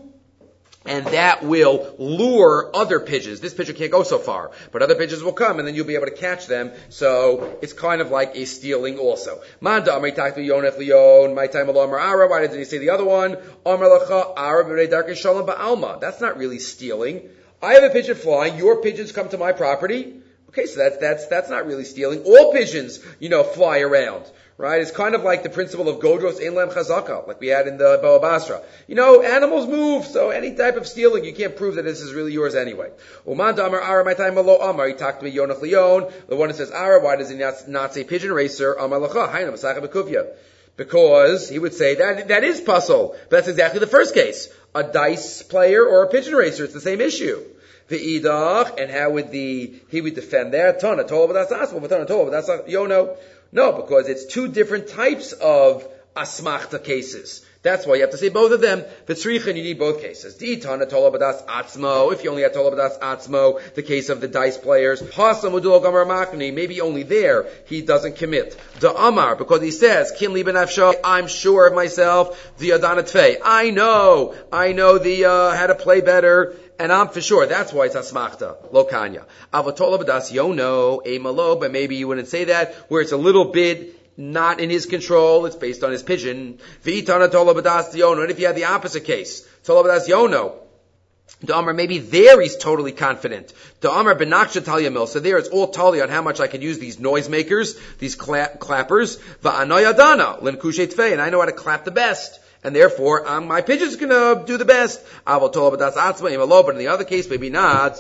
and that will lure other pigeons. This pigeon can't go so far, but other pigeons will come, and then you'll be able to catch them. So it's kind of like a stealing also. Manda Amri Taktu Yonef Leon, my time Amar Ara. Why didn't he say the other one? Amar Lacha Ara B'Rei Darkei Shalom Ba'alma. That's not really stealing. I have a pigeon flying. Your pigeons come to my property. Okay, so that's that's that's not really stealing. All pigeons, you know, fly around. Right? It's kind of like the principle of Godros Ein Lem Chazaka, like we had in the Baba Basra. You know, animals move, so any type of stealing, you can't prove that this is really yours anyway. Uman Damar Ara, my time Malo Amar, he talked to me Yonach Leon. The one that says Ara, why does he not, not say pigeon racer? Amar Lacha, Hainam Masachem Bekuvya. Because he would say that that is puzzle. But that's exactly the first case. A dice player or a pigeon racer, it's the same issue. The idach, and how would the, he would defend that? Tana Tova, but that's asma, but Tana Tova, that's Yono. No, because it's two different types of asmachta cases. That's why you have to say both of them. V'tzrichin, you need both cases. D'itana tola b'das atzmo. If you only had tola b'das atzmo, the case of the dice players. Hasam udulo gamar makni. Maybe only there he doesn't commit. The amar, because he says, Kim li benafsho, I'm sure of myself. The adana tfei. I know. I know the, uh, how to play better. and I'm for sure. That's why it's asmachta, lo kanya. Avatola b'das yono, emalo, but maybe you wouldn't say that, where it's a little bit not in his control, it's based on his pigeon. V'itana tola b'das yono, and if you had the opposite case, tola b'das yono, the Amr, maybe there he's totally confident. The Amr benaksha talia mil. So there it's all tali on how much I can use these noisemakers, these cla- clappers. Va'anoyadana limkushe tfei, and I know how to clap the best. And therefore, um, my pigeon's gonna do the best. But in the other case, maybe not.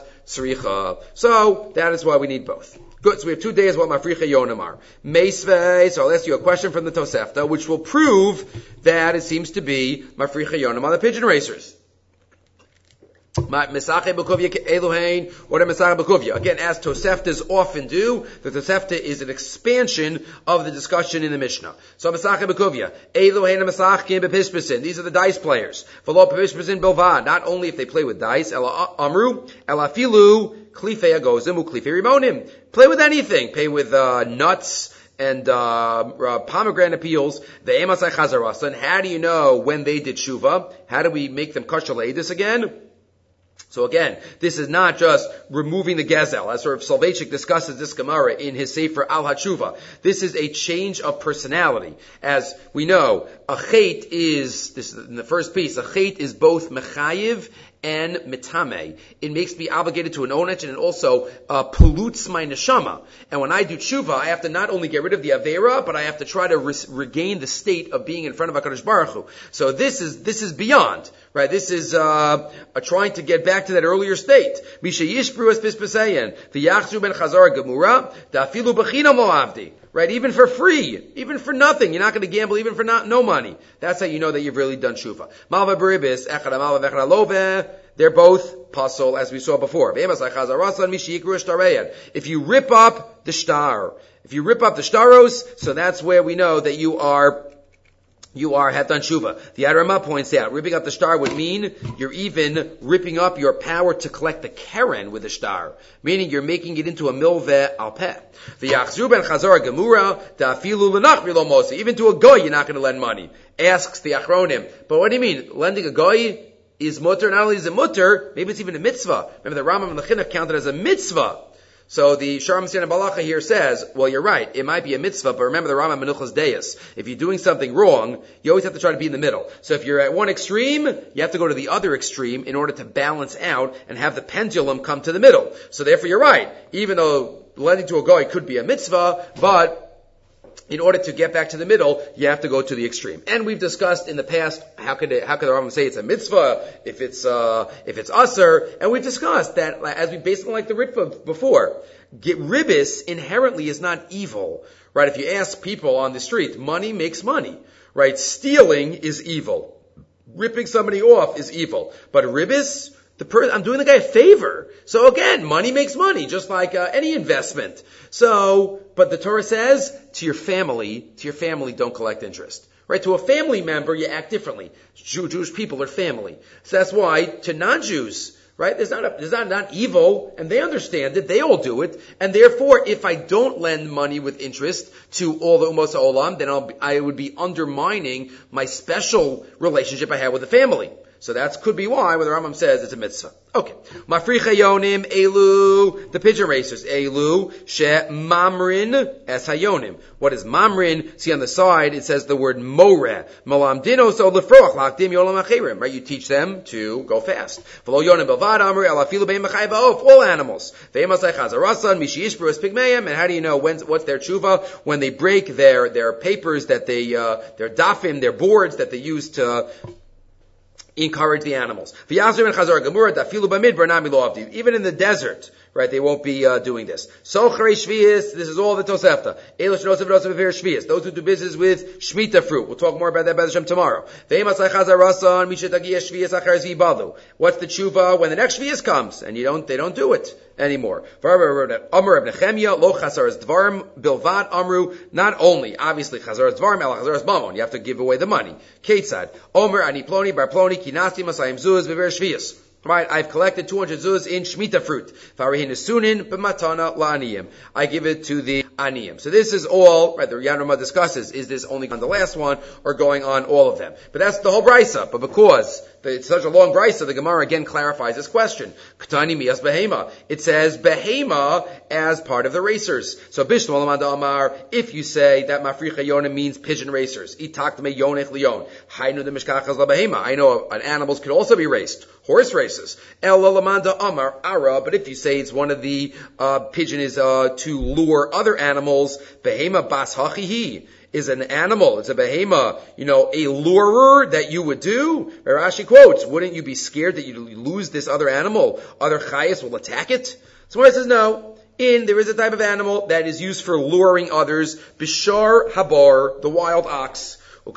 So that is why we need both. Good. So we have two days what mafricha yonim are. Meisvei. So I'll ask you a question from the Tosefta, which will prove that it seems to be mafricha yonim on the pigeon racers. Mesachei B'Kuvya Elohein, what a Mesachei B'Kuvya. Again, as Toseftas often do, the Tosefta is an expansion of the discussion in the Mishnah. So Mesachei B'Kuvya, Elohein and Mesachim B'Pishpasin. These are the dice players. V'lo B'Pishpasin Bilvad. Not only if they play with dice, Ela Amru, Ela Filu, Klifei Agozim, Uklifei Rimonim. Play with anything. Play with uh, nuts and uh, uh, pomegranate peels. The Emasai Chazarasa. And how do you know when they did Shuva? How do we make them kosher leidus again? So again, this is not just removing the gezel, as sort of Soloveitchik discusses this Gemara in his Sefer Al HaTshuva. This is a change of personality. As we know, a chait is, this is in the first piece, a chait is both mechayiv and mitame. It makes me obligated to an onech, and it also uh, pollutes my neshama. And when I do tshuva, I have to not only get rid of the avera, but I have to try to re- regain the state of being in front of HaKadosh Baruch Hu. So this is this is beyond, right? This is uh, uh, trying to get back to that earlier state. Misha yishbru es pispaseyen v'yachzu ben chazar gemura da'afilu b'chinam lo avdi. Right, even for free, even for nothing. You're not going to gamble even for not, no money. That's how you know that you've really done shuvah. Malva beribis, echad amalva vechad alove. They're both puzzle, as we saw before. If you rip up the star, if you rip up the staros, so that's where we know that you are You are have done shuva. The Adarama points out, ripping up the star would mean you're even ripping up your power to collect the keren with the star, meaning you're making it into a milveh alpeh. V'yachzu ben chazar gemura da'afilu l'nachri lo mosi. Even to a goy, you're not going to lend money. Asks the achronim, but what do you mean? Lending a goy is mutter? Not only is it mutter, maybe it's even a mitzvah. Remember, the Rambam and the Chinuch counted as a mitzvah. So the Sharm Sian Balacha here says, well, you're right, it might be a mitzvah, but remember the Rambam Menuchas Deis. If you're doing something wrong, you always have to try to be in the middle. So if you're at one extreme, you have to go to the other extreme in order to balance out and have the pendulum come to the middle. So therefore you're right, even though lending to a goy could be a mitzvah, but in order to get back to the middle, you have to go to the extreme. And we've discussed in the past, how could it, how could the Rambam say it's a mitzvah if it's uh, if it's usher? And we've discussed that, as we basically like the ritva before, get ribis inherently is not evil, right? If you ask people on the street, money makes money, right? Stealing is evil, ripping somebody off is evil, but ribis, the per- I'm doing the guy a favor. So again, money makes money, just like uh, any investment. So, but the Torah says, to your family, to your family, don't collect interest. Right? To a family member, you act differently. Jew, Jewish people are family. So that's why, to non-Jews, right, there's not, a, there's not, not evil, and they understand it, they all do it, and therefore, if I don't lend money with interest to all the Umos HaOlam, then I'll be, I would be undermining my special relationship I have with the family. So that could be why, when the Rambam says it's a mitzvah. Okay. Mafricha yonim elu, the pigeon racers, elu, she mamrin es hayonim. What is mamrin? See on the side, it says the word more. Malam dinos o lefroach lakdim yolam achirim. Right? You teach them to go fast. V'lo yonim belvad amri ala filu bein mechai ba'of, all animals. Ve'emasai chazarasan, mishi yishbru es pigmeim, and how do you know when, what's their tshuva? When they break their, their papers that they, uh, their dafim, their boards that they use to encourage the animals. Even in the desert, right, they won't be uh, doing this. So this is all the Tosefta. Those who do business with Shemitah fruit. We'll talk more about that by Hashem tomorrow. What's the tshuva when the next Shvius comes and you don't, they don't do it anymore? Not only, obviously, Chazar Dvarim, Ela Chazar Mamon. You have to give away the money. Ketzad. Omer ani ploni bar ploni kinasti masayim zuz bever Shvius. Right, I've collected two hundred zuz in Shemitah fruit. I give it to the aniyim. So this is all, right, the Yan Ramah discusses, is this only on the last one or going on all of them? But that's the whole brisa. But because It's such a long brisa, the Gemara again clarifies this question. Ketani miyas behema. It says behema as part of the racers. So bishlam alamanda amar, if you say that mafricha yona means pigeon racers, itak me yonech lion, hainu de mishkachas la behema. I know an animals could also be raced, horse races. El alamanda amar ara, but if you say it's one of the uh, pigeon is uh, to lure other animals, behema bas hachihi. Is an animal, it's a behema, you know, a lurer that you would do. Rashi quotes, wouldn't you be scared that you lose this other animal? Other chayas will attack it? So when it says no, in, there is a type of animal that is used for luring others, bishar habar, the wild ox. And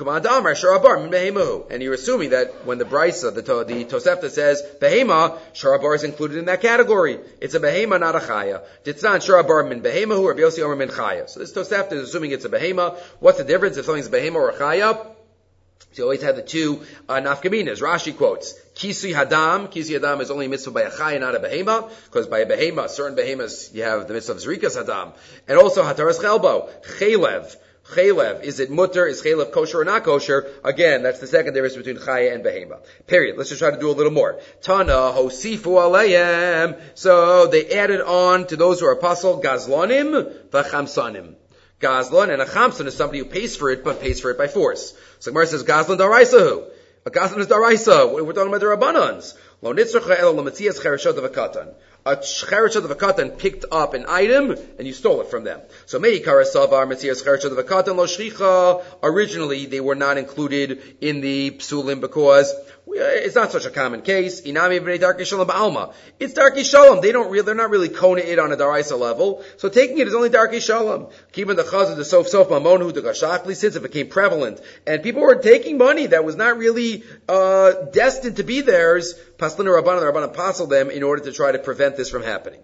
you're assuming that when the brisa, the, to, the Tosefta says behema, sharabar is included in that category. It's a behema, not a chaya. Ditzan sharabar min behema hu, Rabbi Yossi Omer min chaya. So this Tosefta is assuming it's a behema. What's the difference if something's a behema or a chaya? So you always have the two uh, nafkaminas. Rashi quotes, Kisui hadam. Kisui hadam is only a mitzvah by a chaya, not a behema, because by a behema, certain behemas, you have the mitzvah of zrikas hadam. And also hataras chelbo, chelev. Chelev, is it mutter, is chelev kosher or not kosher? Again, that's the second difference between chaya and behema. Period. Let's just try to do a little more. Tana hosifu alayim. So they added on to those who are apostle, gazlonim v'chamsanim. Gazlan and a chamsan is somebody who pays for it, but pays for it by force. So Gemara says, Gazlan daraisahu. A Gazlan is daraisa. We're talking about the Rabbanans. Lo nitzracha elo l'metzias chereshot of a katan. A chereshot of a katan picked up an item, and you stole it from them. So mei karasavar metzias chereshot of a katan lo shricha. Originally, they were not included in the psulim because it's not such a common case. Inami b'nei darkei shalom ba'alma. It's darkei shalom. They don't really, they're not really kona it on a daraisa level. So taking it is only darkei shalom. Keeping the chazah, the sof sof mamonu, the gashakli, since it became prevalent, and people were taking money that was not really uh destined to be theirs. Paslin or Rabbanan, the Rabbanan apostled them in order to try to prevent this from happening.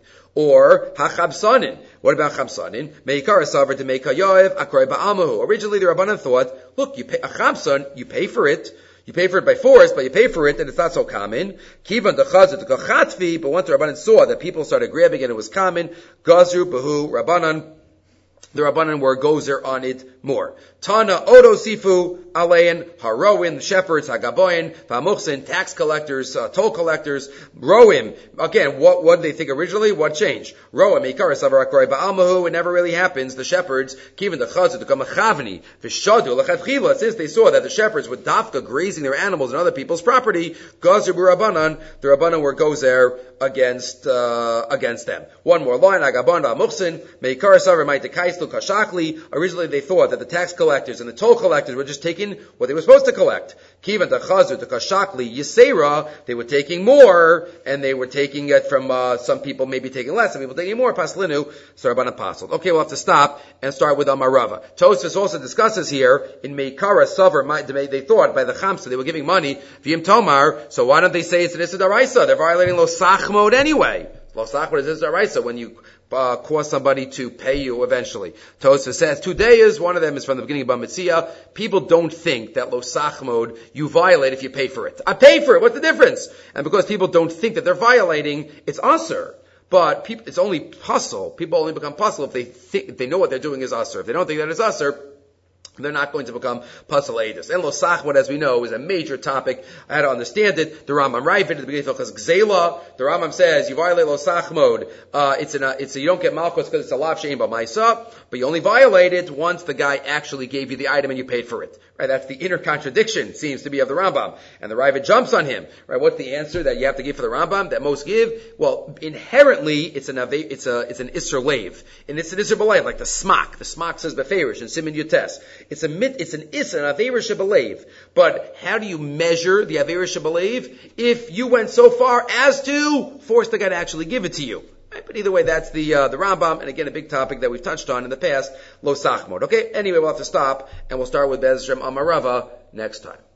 Or hachabsanin. What about chabsanin? Meikar savar to meika yoev akroi ba'amahu. Originally, the Rabbanan thought, look, you pay a chabsan, you pay for it. You pay for it by force, but you pay for it, and it's not so common. Kivan dechazet kachatvi, but once the Rabbanan saw that people started grabbing it, it was common. Gazru bahu Rabbanan. The Rabbanan were gozer on it more. Tana odo sifu alein haroin, the shepherds, hagaboin, vamuchsin, tax collectors, uh, toll collectors, roim. Again, what what did they think originally? What changed? Roim ikar savar akroi ba'almahu. It never really happens. The shepherds, given the chazit to come achavni, v'shadu lechatchila. Since they saw that the shepherds were dafka grazing their animals on other people's property, gozer b'Rabbanan. The Rabbanan were gozer against uh, against them. One more line. Hagabon vamuchsin meikar savar maitekais. Originally they thought that the tax collectors and the toll collectors were just taking what they were supposed to collect. Kivan tachazu takashakli yisera, they were taking more, and they were taking it from uh, some people maybe taking less, some people taking more. Paslinu, so Rabban apostled. Okay, we'll have to stop and start with Amarava. Tosfos also discusses here in Meikara Savar, they thought by the Chamsa they were giving money v'im Tomar. So why don't they say it's an Issa Daraisa? They're violating Lo Sach mode anyway. Lo Sach mode is Issa Daraisa when you Uh, cause somebody to pay you eventually. Tosfos says two days. One of them is from the beginning of Bamitzia. People don't think that lo sach mode you violate if you pay for it. I pay for it. What's the difference? And because people don't think that they're violating, it's usher. But people, it's only puzzle. People only become puzzle if they think, if they know what they're doing is usher. If they don't think that it's usher, they're not going to become puzzle aiders. And lo sachmod, as we know, is a major topic. I had to understand it. The Rambam writes at the beginning of Hilchos Gzela. The Rambam says you violate lo sachmod. Uh, it's an, it's a, you don't get malchus because it's a lav shein b'maisa, but you only violate it once the guy actually gave you the item and you paid for it. Right? That's the inner contradiction seems to be of the Rambam. And the Ravid jumps on him. Right? What's the answer that you have to give for the Rambam that most give? Well, inherently it's an it's a it's an isser lave, and it's an isser b'leiv, like the smak. The smak says beferish and simin yutes. It's a mit, it's an is an avera shebelev. But how do you measure the avera shebelev if you went so far as to force the guy to actually give it to you? Right? But either way, that's the uh, the Rambam, and again a big topic that we've touched on in the past, lo sachmod. Okay. Anyway, we'll have to stop, and we'll start with Bez Hashem Amarava next time.